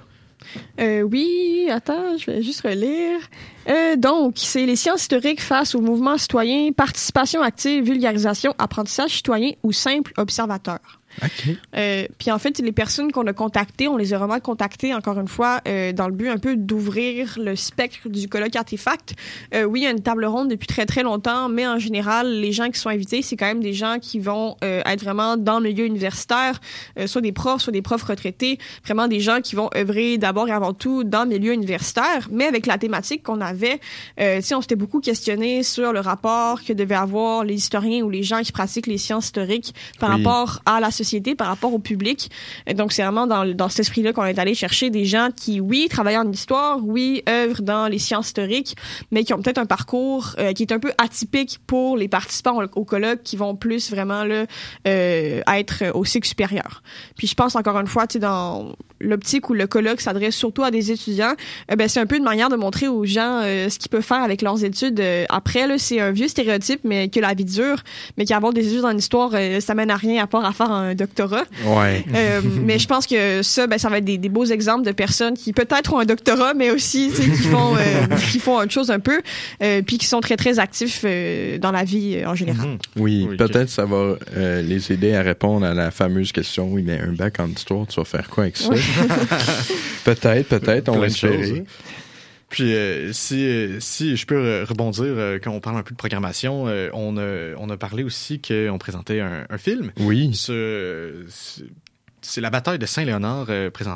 Oui, attends, je vais juste relire. Donc, c'est les sciences historiques face au mouvement citoyen, participation active, vulgarisation, apprentissage citoyen ou simple observateur. OK. Puis en fait, les personnes qu'on a contactées, on les a vraiment contactées, encore une fois, dans le but un peu d'ouvrir le spectre du colloque Artefact. Oui, il y a une table ronde depuis très, très longtemps, mais en général, les gens qui sont invités, c'est quand même des gens qui vont être vraiment dans le milieu universitaire, soit des profs retraités, vraiment des gens qui vont œuvrer d'abord et avant tout dans le milieu universitaire, mais avec la thématique qu'on avait, on s'était beaucoup questionné sur le rapport que devaient avoir les historiens ou les gens qui pratiquent les sciences historiques par rapport à la société, par rapport au public. Donc, c'est vraiment dans cet esprit-là qu'on est allé chercher des gens qui, oui, travaillent en histoire, oui, œuvrent dans les sciences historiques, mais qui ont peut-être un parcours qui est un peu atypique pour les participants au colloque, qui vont plus vraiment là, être au cycle supérieur. Puis, je pense encore une fois, dans l'optique où le colloque s'adresse surtout à des étudiants, c'est un peu une manière de montrer aux gens ce qu'ils peuvent faire avec leurs études. Après, là, c'est un vieux stéréotype, mais que la vie dure, mais qu'avoir des études en histoire, ça mène à rien à part à faire un doctorat. Ouais. Mais je pense que ça va être des beaux exemples de personnes qui peut-être ont un doctorat, mais aussi qui font autre chose un peu, puis qui sont très, très actifs dans la vie en général. Oui, peut-être ça va les aider à répondre à la fameuse question, oui, mais un bac en histoire, tu vas faire quoi avec ça? Peut-être, on va espérer. Puis, si je peux rebondir, quand on parle un peu de programmation, on a parlé aussi qu'on présentait un film. Oui. C'est la bataille de Saint-Léonard,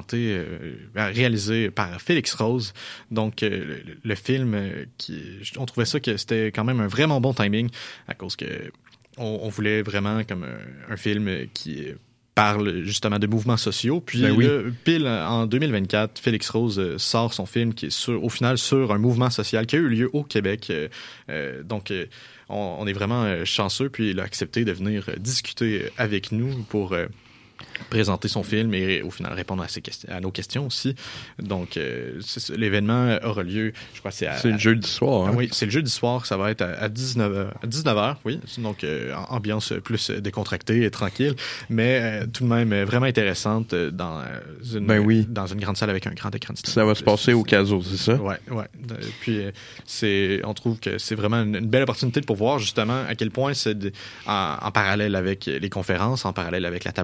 réalisé par Félix Rose. Donc, le film, on trouvait ça que c'était quand même un vraiment bon timing, à cause que on voulait vraiment comme un film qui parle justement de mouvements sociaux. Puis pile en 2024, Félix Rose sort son film qui est au final sur un mouvement social qui a eu lieu au Québec. Donc, on est vraiment chanceux. Puis il a accepté de venir discuter avec nous pour présenter son film et au final répondre à nos questions aussi. Donc, l'événement aura lieu, je crois que c'est le jeudi soir. Hein? Oui, c'est le jeudi soir. Ça va être à 19h, oui. Donc, ambiance plus décontractée et tranquille, mais tout de même vraiment intéressante dans une grande salle avec un grand écran. Ça va se passer au Caso, c'est ça? Ouais. Puis, on trouve que c'est vraiment une belle opportunité pour voir justement à quel point c'est en parallèle avec les conférences, en parallèle avec la table ronde,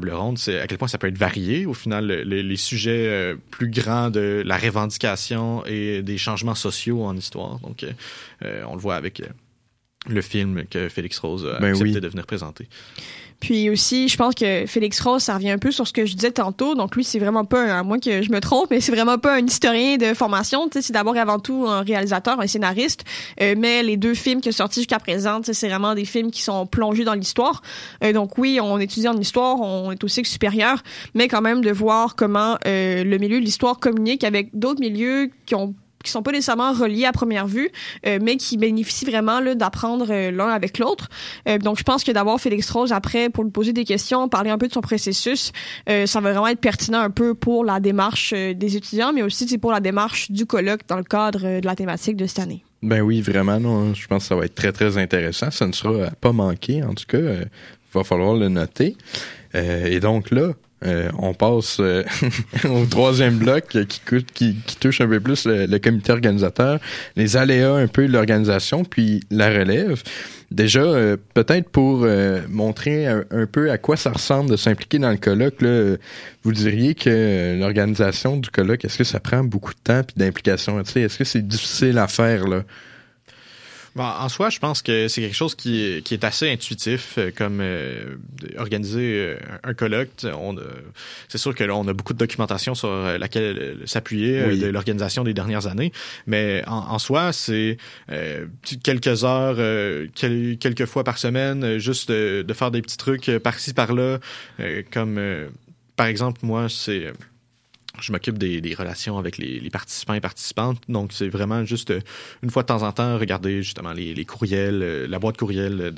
à quel point ça peut être varié. Au final, les sujets plus grands de la revendication et des changements sociaux en histoire. Donc, on le voit avec le film que Félix Rose a accepté de venir présenter. Puis aussi, je pense que Félix Rose, ça revient un peu sur ce que je disais tantôt. Donc lui, c'est vraiment pas, à moins que je me trompe, mais c'est vraiment pas un historien de formation. Tu sais, c'est d'abord et avant tout un réalisateur, un scénariste. Mais les 2 films qui sont sortis jusqu'à présent, tu sais, c'est vraiment des films qui sont plongés dans l'histoire. Donc oui, on étudie en histoire, on est au cycle supérieur, mais quand même de voir comment le milieu de l'histoire communique avec d'autres milieux qui sont pas nécessairement reliés à première vue, mais qui bénéficient vraiment là, d'apprendre l'un avec l'autre. Donc, je pense que d'avoir Félix Rose après pour lui poser des questions, parler un peu de son processus, ça va vraiment être pertinent un peu pour la démarche des étudiants, mais aussi pour la démarche du colloque dans le cadre de la thématique de cette année. Ben oui, vraiment, non, je pense que ça va être très, très intéressant. Ça ne sera pas manqué, en tout cas. Il va falloir le noter. Et donc là, on passe au 3e bloc qui touche un peu plus le comité organisateur, les aléas un peu de l'organisation, puis la relève. Déjà, peut-être pour montrer un peu à quoi ça ressemble de s'impliquer dans le colloque, là, vous diriez que l'organisation du colloque, est-ce que ça prend beaucoup de temps puis d'implication? Tu sais, est-ce que c'est difficile à faire, là? Bon, en soi, je pense que c'est quelque chose qui est assez intuitif, comme organiser un colloque. C'est sûr que là, on a beaucoup de documentation sur laquelle s'appuyer de l'organisation des dernières années, mais en soi, c'est quelques heures, quelques fois par semaine, juste de faire des petits trucs par-ci par-là, comme par exemple, moi, je m'occupe des relations avec les participants et participantes. Donc, c'est vraiment juste une fois de temps en temps regarder justement les courriels, la boîte courriel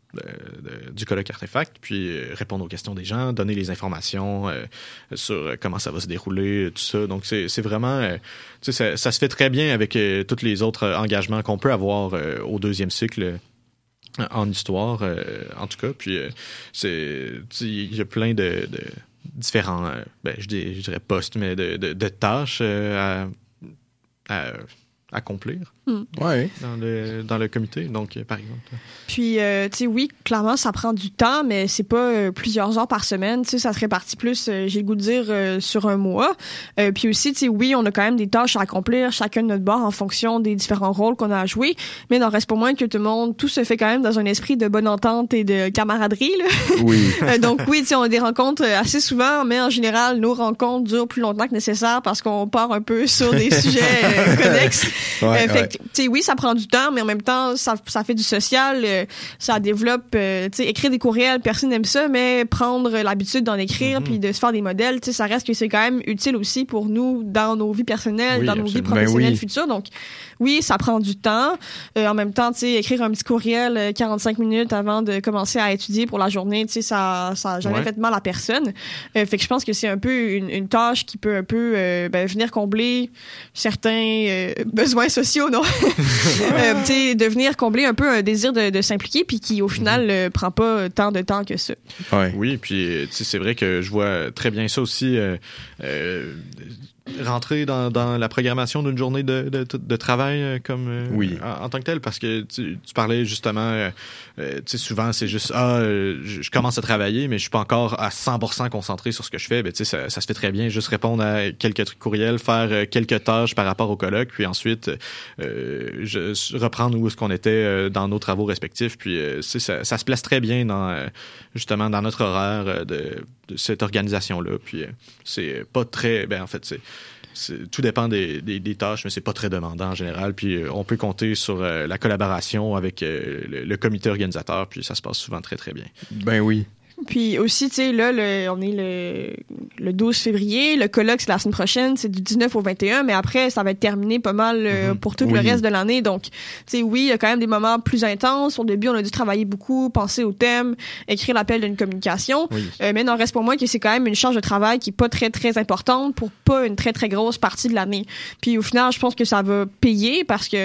du colloque Artefact, puis répondre aux questions des gens, donner les informations sur comment ça va se dérouler, tout ça. Donc, c'est vraiment... tu sais, ça se fait très bien avec tous les autres engagements qu'on peut avoir au 2e cycle en histoire, en tout cas. Puis, il y a plein de différents, je dirais postes, mais de tâches à accomplir dans le comité, donc par exemple. Puis, tu sais, oui, clairement, ça prend du temps, mais c'est pas plusieurs heures par semaine. Tu sais, ça se répartit plus, j'ai le goût de dire, sur un mois. Puis aussi, tu sais, oui, on a quand même des tâches à accomplir, chacun de notre bord en fonction des différents rôles qu'on a à jouer, mais il n'en reste pas moins que tout se fait quand même dans un esprit de bonne entente et de camaraderie, là. Oui. Donc oui, tu sais, on a des rencontres assez souvent, mais en général, nos rencontres durent plus longtemps que nécessaire parce qu'on part un peu sur des sujets connexes. Fait que, tu sais, oui, ça prend du temps, mais en même temps, ça fait du social, ça développe, tu sais, écrire des courriels, personne n'aime ça, mais prendre l'habitude d'en écrire puis de se faire des modèles, tu sais, ça reste que c'est quand même utile aussi pour nous dans nos vies personnelles, dans nos vies professionnelles futures. Donc, oui, ça prend du temps. En même temps, tu sais, écrire un petit courriel 45 minutes avant de commencer à étudier pour la journée, tu sais, ça a jamais fait de mal à personne. Fait que je pense que c'est un peu une tâche qui peut un peu venir combler certains besoins sociaux, non? Tu sais, de venir combler un peu un désir de s'impliquer puis qui, au final, prend pas tant de temps que ça. Oui, puis tu sais, c'est vrai que je vois très bien ça aussi. Rentrer dans la programmation d'une journée de travail comme en tant que tel, parce que tu parlais justement, tu sais, souvent c'est juste je commence à travailler mais je suis pas encore à 100% concentré sur ce que je fais. Ben tu sais, ça se fait très bien, juste répondre à quelques trucs courriels, faire quelques tâches par rapport au colloque, puis ensuite reprendre où est-ce qu'on était dans nos travaux respectifs, puis ça se place très bien justement dans notre horaire de cette organisation-là, puis c'est pas très... en fait, tout dépend des tâches, mais c'est pas très demandant en général, puis on peut compter sur la collaboration avec le comité organisateur, puis ça se passe souvent très, très bien. Ben oui. Puis aussi, tu sais, là, on est le 12 février. Le colloque, c'est la semaine prochaine. C'est du 19 au 21. Mais après, ça va être terminé pas mal pour tout le reste de l'année. Donc, tu sais, oui, il y a quand même des moments plus intenses. Au début, on a dû travailler beaucoup, penser au thème, écrire l'appel d'une communication. Mais il n'en reste pas moins que c'est quand même une charge de travail qui est pas très, très importante pour pas une très, très grosse partie de l'année. Puis au final, je pense que ça va payer parce que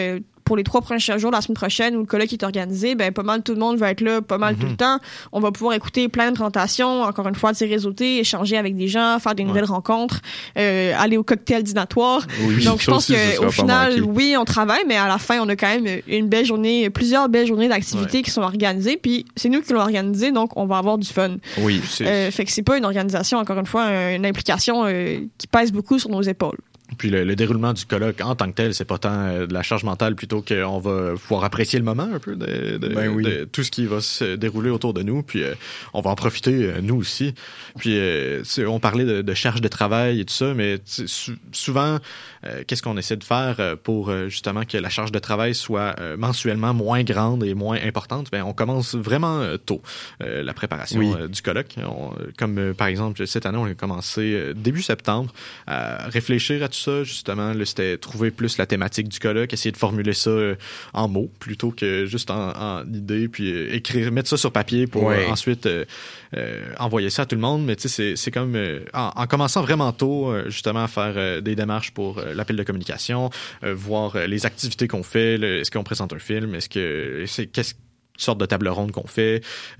pour les 3 prochains jours, la semaine prochaine, où le colloque est organisé, ben pas mal tout le monde va être là, pas mal tout le temps. On va pouvoir écouter plein de présentations, encore une fois, réseauter, échanger avec des gens, faire des nouvelles rencontres, aller au cocktail dînatoire. Oui, donc, je pense qu'au final, oui, on travaille, mais à la fin, on a quand même plusieurs belles journées d'activités qui sont organisées, puis c'est nous qui l'ont organisé, donc on va avoir du fun. Oui. Fait que c'est pas une organisation, encore une fois, une implication qui pèse beaucoup sur nos épaules. Puis le déroulement du colloque en tant que tel, c'est pas tant de la charge mentale plutôt qu'on va pouvoir apprécier le moment un peu de tout ce qui va se dérouler autour de nous. Puis on va en profiter, nous aussi. Puis on parlait de charge de travail et tout ça, mais souvent, qu'est-ce qu'on essaie de faire pour justement que la charge de travail soit mensuellement moins grande et moins importante? Bien, on commence vraiment tôt la préparation du colloque. Comme par exemple, cette année, on a commencé début septembre à réfléchir à tout ça, justement. Là, c'était trouver plus la thématique du colloque, essayer de formuler ça en mots plutôt que juste en idées, puis écrire, mettre ça sur papier pour ensuite envoyer ça à tout le monde. Mais tu sais, c'est comme en commençant vraiment tôt, justement, à faire des démarches pour l'appel de communication, voir les activités qu'on fait, est-ce qu'on présente un film, qu'est-ce sorte de table ronde qu'on fait,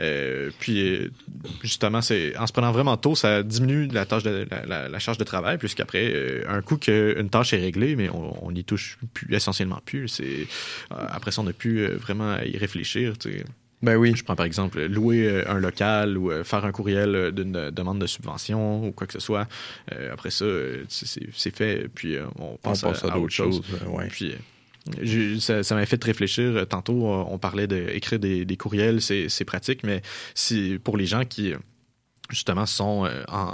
puis justement, c'est en se prenant vraiment tôt, ça diminue la tâche la charge de travail, puisqu'après un coup qu'une tâche est réglée, mais on n'y touche essentiellement plus. Après ça, on n'a plus vraiment à y réfléchir, tu sais. Ben oui. Je prends par exemple louer un local ou faire un courriel d'une demande de subvention ou quoi que ce soit. Après ça, c'est fait, puis on passe à d'autres choses. Puis ça m'a fait réfléchir. Tantôt, on parlait d'écrire des courriels, c'est pratique, mais pour les gens qui justement sont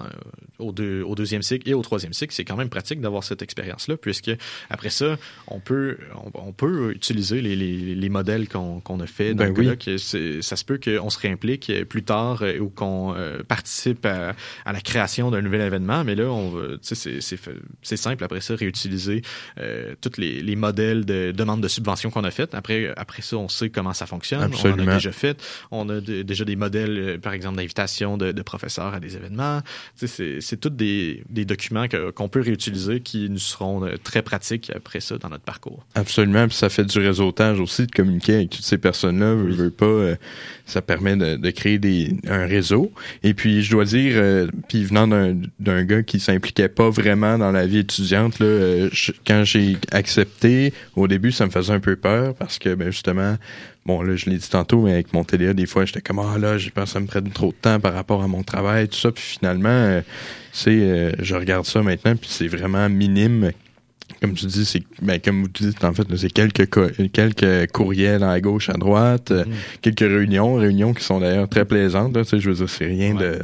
au deuxième cycle et au troisième cycle, c'est quand même pratique d'avoir cette expérience-là, puisque après ça, on peut utiliser les modèles qu'on a fait dans le colloque. Ça se peut qu'on se réimplique plus tard ou qu'on participe à la création d'un nouvel événement, mais là, c'est simple après ça, réutiliser tous les modèles de demande de subvention qu'on a fait. Après ça, on sait comment ça fonctionne. Absolument. On en a déjà fait. On a déjà des modèles, par exemple, d'invitation de professeurs à des événements. C'est tous des documents qu'on peut réutiliser qui nous seront très pratiques après ça dans notre parcours. Absolument, puis ça fait du réseautage aussi, de communiquer avec toutes ces personnes-là. Veux pas, ça permet de créer un réseau. Et puis, je dois dire, puis venant d'un gars qui s'impliquait pas vraiment dans la vie étudiante, là, quand j'ai accepté, au début, ça me faisait un peu peur parce que, ben justement, bon, là, je l'ai dit tantôt, mais avec mon TDA, des fois, j'étais comme, j'ai peur que ça me prenne trop de temps par rapport à mon travail, tout ça. Puis finalement, je regarde ça maintenant, puis c'est vraiment minime. Comme tu dis, comme vous dites, en fait, là, c'est quelques courriels à gauche, à droite, quelques réunions qui sont d'ailleurs très plaisantes, là, je veux dire, c'est rien de,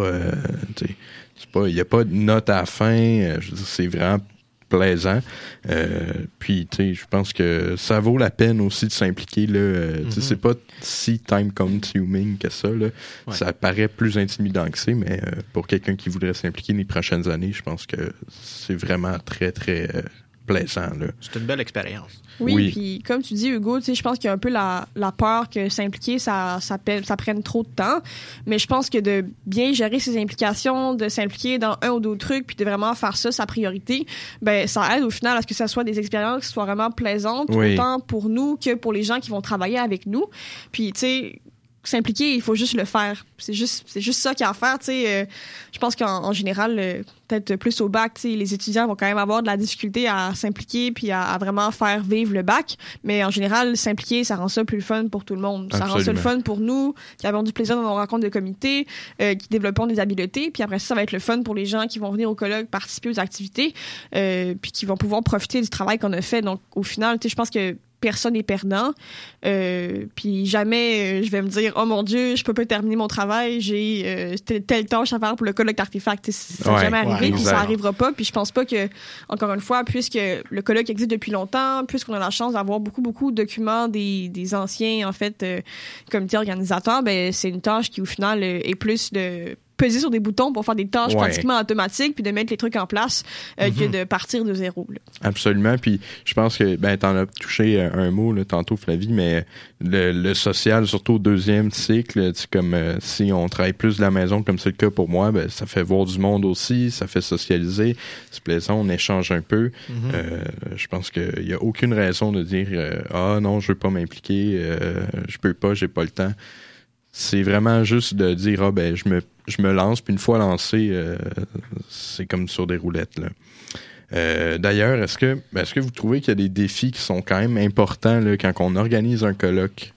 il y a pas de note à la fin, je veux dire, c'est vraiment plaisant. Puis, tu sais, je pense que ça vaut la peine aussi de s'impliquer, là. Tu sais, c'est pas si time consuming que ça, là. Ouais. Ça paraît plus intimidant que c'est, mais pour quelqu'un qui voudrait s'impliquer les prochaines années, je pense que c'est vraiment très, très plaisant, là. C'est une belle expérience. Oui, puis comme tu dis, Hugo, tu sais, je pense qu'il y a un peu la peur que s'impliquer, ça prenne trop de temps. Mais je pense que de bien gérer ses implications, de s'impliquer dans un ou d'autres trucs, puis de vraiment faire ça sa priorité, ben ça aide au final à ce que ça soit des expériences qui soient vraiment plaisantes, autant pour nous que pour les gens qui vont travailler avec nous. Puis, tu sais, s'impliquer, il faut juste le faire. C'est juste ça qu'il y a à faire, tu sais. Je pense qu'en général, peut-être plus au bac, tu sais, les étudiants vont quand même avoir de la difficulté à s'impliquer puis à vraiment faire vivre le bac. Mais en général, s'impliquer, ça rend ça plus fun pour tout le monde. Ça rend ça le fun pour nous, qui avons du plaisir dans nos rencontres de comité, qui développons des habiletés. Puis après ça va être le fun pour les gens qui vont venir au colloque, participer aux activités, puis qui vont pouvoir profiter du travail qu'on a fait. Donc, au final, tu sais, je pense que personne n'est perdant. Puis jamais je vais me dire, oh mon Dieu, je peux pas terminer mon travail, j'ai telle tâche à faire pour le colloque d'artefacts. Ça va jamais arriver, puis ça arrivera pas. Puis je pense pas que, encore une fois, puisque le colloque existe depuis longtemps, puisqu'on a la chance d'avoir beaucoup de documents des anciens, en fait, comités organisateurs, ben c'est une tâche qui, au final, est plus de peser sur des boutons pour faire des tâches pratiquement automatiques puis de mettre les trucs en place que de partir de zéro. Là. Absolument. Puis je pense que t'en as touché un mot là, tantôt, Flavie, mais le social, surtout au deuxième cycle, c'est comme si on travaille plus de la maison, comme c'est le cas pour moi, ça fait voir du monde aussi, ça fait socialiser, c'est plaisant, on échange un peu. Je pense qu'il y a aucune raison de dire non, je veux pas m'impliquer, je peux pas, j'ai pas le temps. C'est vraiment juste de dire je me lance, puis une fois lancé, c'est comme sur des roulettes là. D'ailleurs, est-ce que vous trouvez qu'il y a des défis qui sont quand même importants là, quand on organise un colloque?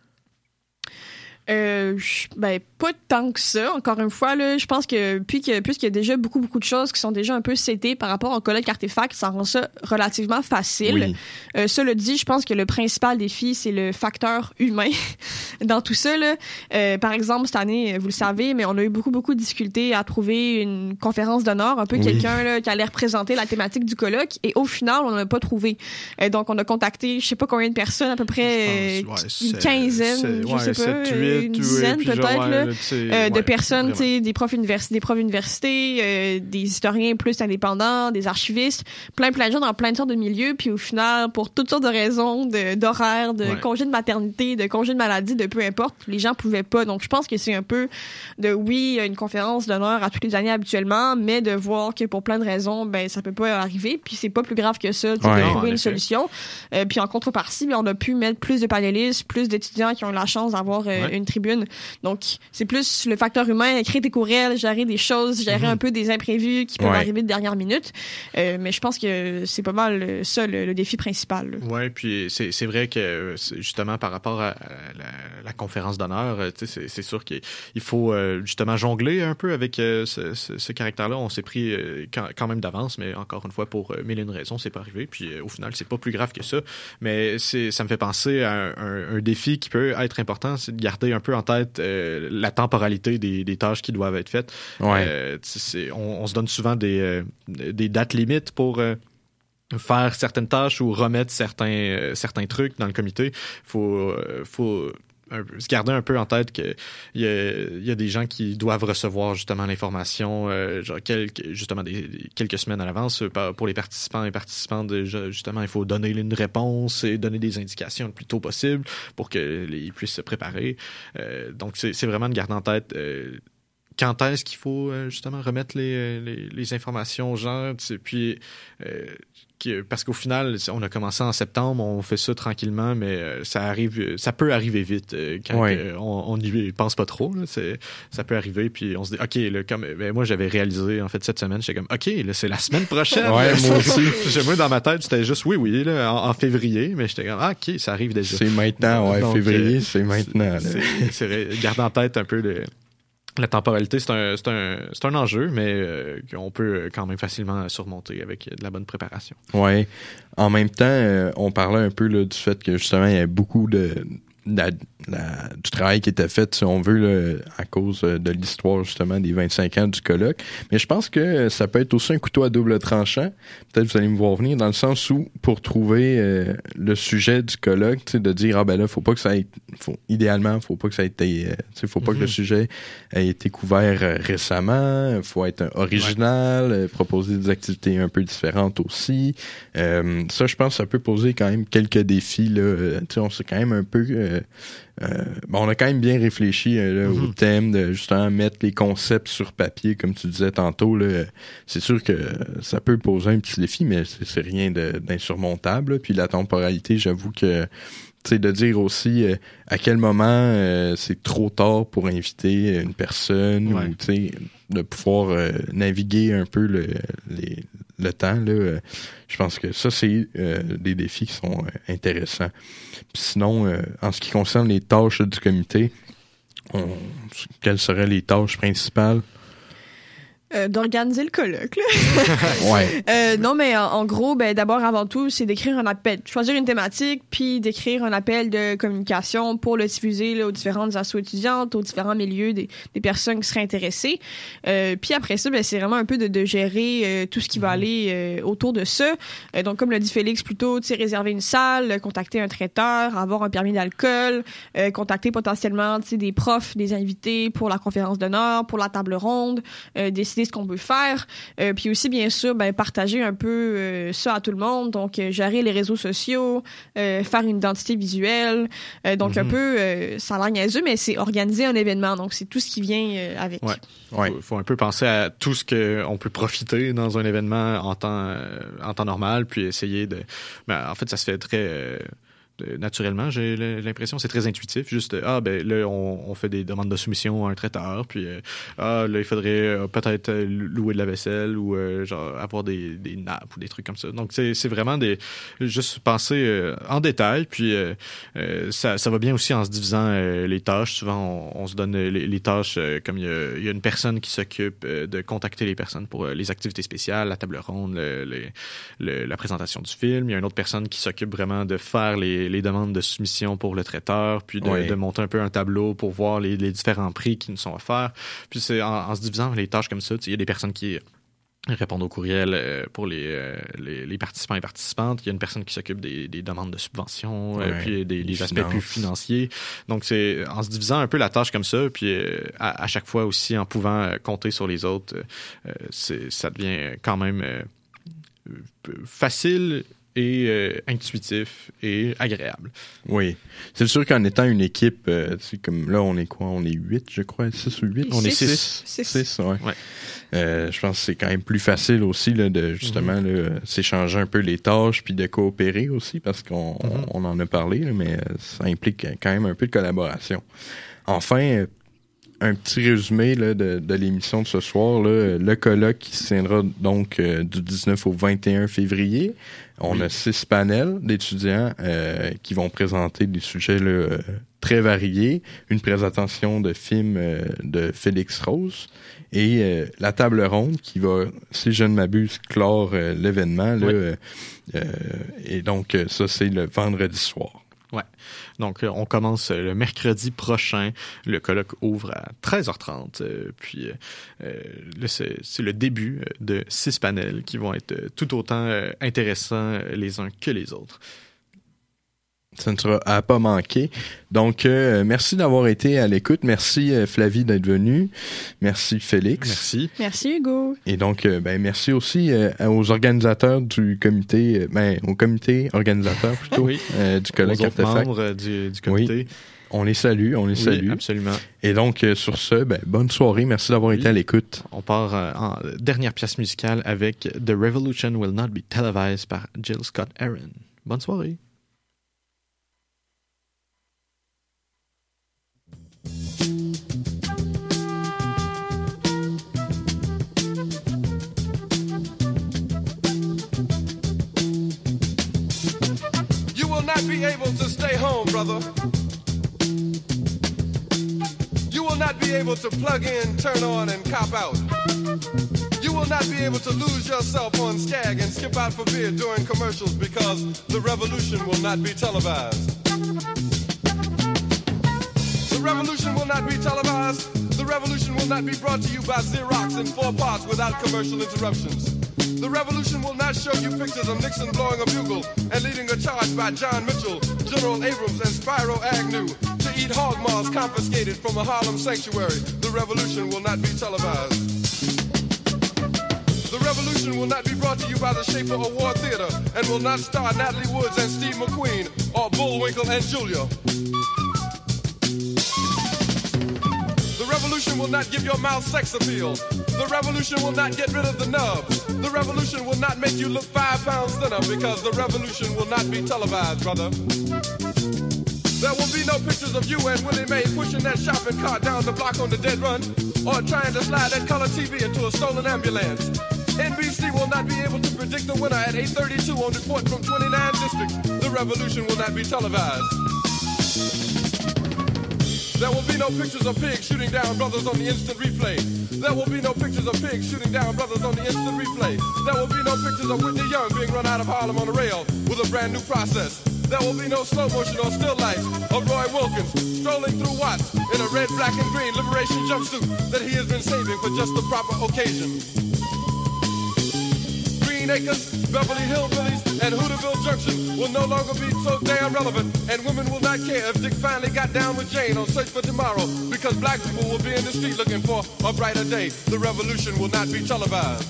Pas tant que ça. Encore une fois, là, je pense que puisqu'il y a déjà beaucoup de choses qui sont déjà un peu setées par rapport au colloque artefact, ça rend ça relativement facile. Oui. Cela dit, je pense que le principal défi, c'est le facteur humain dans tout ça. Là. Par exemple, cette année, vous le savez, mais on a eu beaucoup de difficultés à trouver une conférence d'honneur, un peu quelqu'un là, qui allait représenter la thématique du colloque, et au final, on n'en a pas trouvé. Donc, on a contacté, je sais pas combien de personnes, à peu près une quinzaine, je sais pas, 7, 8, une dizaine peut-être, là, de personnes, des profs universités, des historiens plus indépendants, des archivistes, plein de gens dans plein de sortes de milieux, puis au final, pour toutes sortes de raisons, d'horaires, de congés de maternité, de congés de maladie, de peu importe, les gens pouvaient pas. Donc, je pense que c'est un peu une conférence d'honneur à toutes les années habituellement, mais de voir que pour plein de raisons, ça peut pas arriver, puis c'est pas plus grave que ça, de trouver une solution. Puis en contrepartie, on a pu mettre plus de panélistes, plus d'étudiants qui ont la chance d'avoir une tribune. Donc, c'est plus le facteur humain, écrire des courriels, gérer des choses, gérer un peu des imprévus qui peuvent arriver de dernière minute. Mais je pense que c'est pas mal ça, le défi principal. Oui, puis c'est vrai que justement par rapport à la conférence d'honneur, c'est sûr qu'il faut justement jongler un peu avec ce caractère-là. On s'est pris quand même d'avance, mais encore une fois, pour mille et une raisons, c'est pas arrivé. Puis au final, c'est pas plus grave que ça. Mais ça me fait penser à un défi qui peut être important, c'est de garder un peu en tête la temporalité des tâches qui doivent être faites. On se donne souvent des dates limites pour faire certaines tâches ou remettre certains trucs dans le comité. Faut se garder un peu en tête qu'il y a des gens qui doivent recevoir justement l'information quelques semaines à l'avance. Pour les participants et participantes, justement, il faut donner une réponse et donner des indications le plus tôt possible pour qu'ils puissent se préparer. Donc, c'est vraiment de garder en tête quand est-ce qu'il faut justement remettre les informations aux gens, puis parce qu'au final, on a commencé en septembre, on fait ça tranquillement, mais ça peut arriver vite quand on n'y pense pas trop. Là, ça peut arriver, puis on se dit, OK, là, moi j'avais réalisé en fait cette semaine, j'étais comme, OK, là, c'est la semaine prochaine. Moi aussi. Moi, dans ma tête, c'était juste oui, là, en février, mais j'étais comme, OK, ça arrive déjà. C'est maintenant, donc, février, c'est maintenant. C'est garder en tête un peu la temporalité, c'est un enjeu, mais qu'on peut quand même facilement surmonter avec de la bonne préparation. Oui. En même temps, on parlait un peu là, du fait que justement, il y a beaucoup du travail qui était fait, si on veut, là, à cause de l'histoire justement des 25 ans du colloque. Mais je pense que ça peut être aussi un couteau à double tranchant. Peut-être vous allez me voir venir, dans le sens où, pour trouver le sujet du colloque, de dire, là, faut pas que ça ait, idéalement, faut pas que ça ait été, faut pas que le sujet ait été couvert récemment, faut être original, proposer des activités un peu différentes aussi. Ça, je pense que ça peut poser quand même quelques défis, là. On s'est quand même un peu on a quand même bien réfléchi au thème de justement mettre les concepts sur papier, comme tu disais tantôt. Là, c'est sûr que ça peut poser un petit défi, mais c'est rien d'insurmontable. Là. Puis la temporalité, j'avoue que de dire aussi à quel moment c'est trop tard pour inviter une personne ou de pouvoir naviguer un peu le temps. Là, je pense que ça, c'est des défis qui sont intéressants. Puis sinon, en ce qui concerne les tâches du comité, quelles seraient les tâches principales? d'organiser le colloque. Ouais. Non, mais en gros, d'abord, avant tout, c'est d'écrire un appel, choisir une thématique, puis d'écrire un appel de communication pour le diffuser là, aux différentes assos étudiantes, aux différents milieux des personnes qui seraient intéressées. Puis après ça, c'est vraiment un peu de gérer tout ce qui va aller autour de ça. Donc, comme l'a dit Félix plus tôt, réserver une salle, contacter un traiteur, avoir un permis d'alcool, contacter potentiellement des profs, des invités pour la conférence d'honneur, pour la table ronde, décider ce qu'on veut faire. Puis aussi, bien sûr, partager un peu ça à tout le monde. Donc, gérer les réseaux sociaux, faire une identité visuelle. Donc, un peu, ça a l'air niaiseux, mais c'est organiser un événement. Donc, c'est tout ce qui vient avec. Ouais. Faut un peu penser à tout ce qu'on peut profiter dans un événement en temps normal, puis essayer de... en fait, ça se fait très... naturellement, j'ai l'impression, c'est très intuitif. Juste, là, on fait des demandes de soumission à un traiteur, puis là, il faudrait peut-être louer de la vaisselle ou genre avoir des nappes ou des trucs comme ça. Donc, c'est vraiment juste penser en détail, puis ça va bien aussi en se divisant les tâches. Souvent, on se donne les tâches comme il y a une personne qui s'occupe de contacter les personnes pour les activités spéciales, la table ronde, la présentation du film. Il y a une autre personne qui s'occupe vraiment de faire les demandes de soumission pour le traiteur, puis de monter un peu un tableau pour voir les différents prix qui nous sont offerts. Puis c'est en se divisant les tâches comme ça, il y a des personnes qui répondent aux courriels pour les participants et participantes. Il y a une personne qui s'occupe des demandes de subventions, puis des aspects plus financiers. Donc, c'est en se divisant un peu la tâche comme ça, puis à chaque fois aussi en pouvant compter sur les autres, ça devient quand même facile et intuitif et agréable. Oui. C'est sûr qu'en étant une équipe, comme là, on est quoi? On est 8, je crois. 6 ou 8? On est 6. 6, ouais. Je pense que c'est quand même plus facile aussi là, de justement s'échanger un peu les tâches puis de coopérer aussi parce qu'on en a parlé, là, mais ça implique quand même un peu de collaboration. Enfin, un petit résumé là, de l'émission de ce soir. Là, le colloque qui se tiendra donc du 19 au 21 février. On a 6 panels d'étudiants qui vont présenter des sujets là, très variés. Une présentation de films de Félix Rose et la table ronde qui va, si je ne m'abuse, clore l'événement. Là, et donc, ça, c'est le vendredi soir. Ouais. Donc, on commence le mercredi prochain. Le colloque ouvre à 13h30. Puis, là, c'est le début de 6 panels qui vont être tout autant intéressants les uns que les autres. Ça ne sera à pas manquer. Donc, merci d'avoir été à l'écoute. Merci Flavie d'être venue. Merci Félix. Merci. Merci Hugo. Et donc, merci aussi aux organisateurs du comité, au comité organisateur plutôt, du colloque Artefact. Aux autres membres du comité. Oui. On les salue, salue. Absolument. Et donc, sur ce, bonne soirée. Merci d'avoir été à l'écoute. On part en dernière pièce musicale avec The Revolution Will Not Be Televised par Jill Scott Heron. Bonne soirée. You will not be able to stay home, brother. You will not be able to plug in, turn on, and cop out. You will not be able to lose yourself on Skag and skip out for beer during commercials because the revolution will not be televised. The revolution will not be televised. The revolution will not be brought to you by Xerox in 4 parts without commercial interruptions. The revolution will not show you pictures of Nixon blowing a bugle and leading a charge by John Mitchell, General Abrams, and Spyro Agnew to eat hog maws confiscated from a Harlem sanctuary. The revolution will not be televised. The revolution will not be brought to you by the Schaefer Award Theater and will not star Natalie Woods and Steve McQueen or Bullwinkle and Julia. The revolution will not give your mouth sex appeal. The revolution will not get rid of the nubs. The revolution will not make you look 5 pounds thinner because the revolution will not be televised, brother. There will be no pictures of you and Willie Mae pushing that shopping cart down the block on the dead run or trying to slide that color TV into a stolen ambulance. NBC will not be able to predict the winner at 8:32 on report from 29 districts. The revolution will not be televised. There will be no pictures of pigs shooting down brothers on the instant replay. There will be no pictures of pigs shooting down brothers on the instant replay. There will be no pictures of Whitney Young being run out of Harlem on a rail with a brand new process. There will be no slow motion or still lights of Roy Wilkins strolling through Watts in a red, black, and green liberation jumpsuit that he has been saving for just the proper occasion. Green Acres, Beverly Hillbillies, and Hooterville Junction will no longer be so damn relevant, and women will not care if Dick finally got down with Jane on Search for Tomorrow, because black people will be in the street looking for a brighter day. The revolution will not be televised.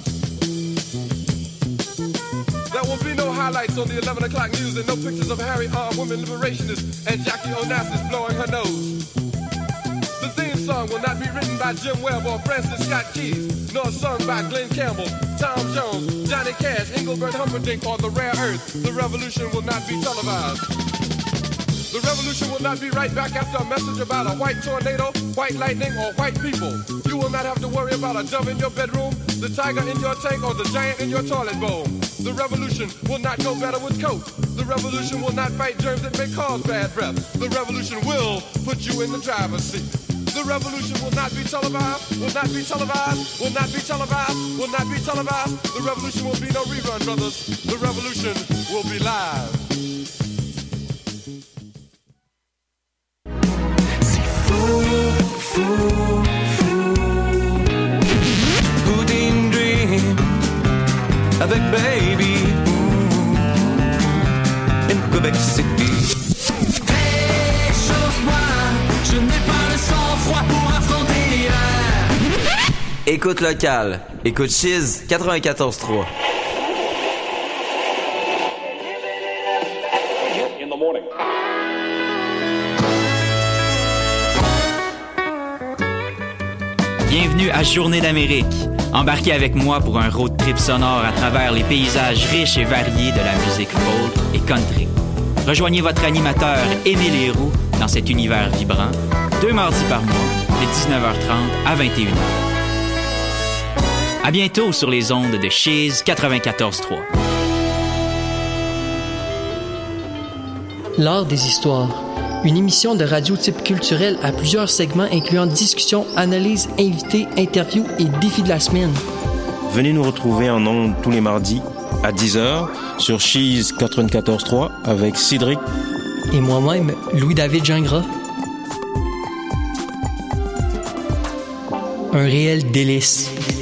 There will be no highlights on the 11 o'clock news and no pictures of Harry armed women liberationists and Jackie Onassis blowing her nose. The theme song will not be written by Jim Webb or Francis Scott Keys, nor sung by Glenn Campbell, Tom Jones, Johnny Cash, Engelbert Humperdinck, or The Rare Earth. The revolution will not be televised. The revolution will not be right back after a message about a white tornado, white lightning, or white people. You will not have to worry about a dove in your bedroom, the tiger in your tank, or the giant in your toilet bowl. The revolution will not go better with Coke. The revolution will not fight germs that may cause bad breath. The revolution will put you in the driver's seat. The revolution will not be televised, will not be televised, will not be televised, will not be televised. The revolution will be no rerun, brothers. The revolution will be live. Pudding dream avec baby in Quebec City. Hey, chauffe-moi, je n'ai pas le sang-froid pour affronter l'hiver. Écoute locale, écoute Chiz 94.3. Bienvenue à Journée d'Amérique. Embarquez avec moi pour un road trip sonore à travers les paysages riches et variés de la musique folk et country. Rejoignez votre animateur Émile Héroux dans cet univers vibrant, 2 mardis par mois, de 19h30 à 21h. À bientôt sur les ondes de Chiz 94.3. L'art des histoires. Une émission de radio type culturel à plusieurs segments incluant discussions, analyses, invités, interviews et défis de la semaine. Venez nous retrouver en ondes tous les mardis à 10h sur Chiz 94.3 avec Cédric et moi-même, Louis-David Gingras. Un réel délice.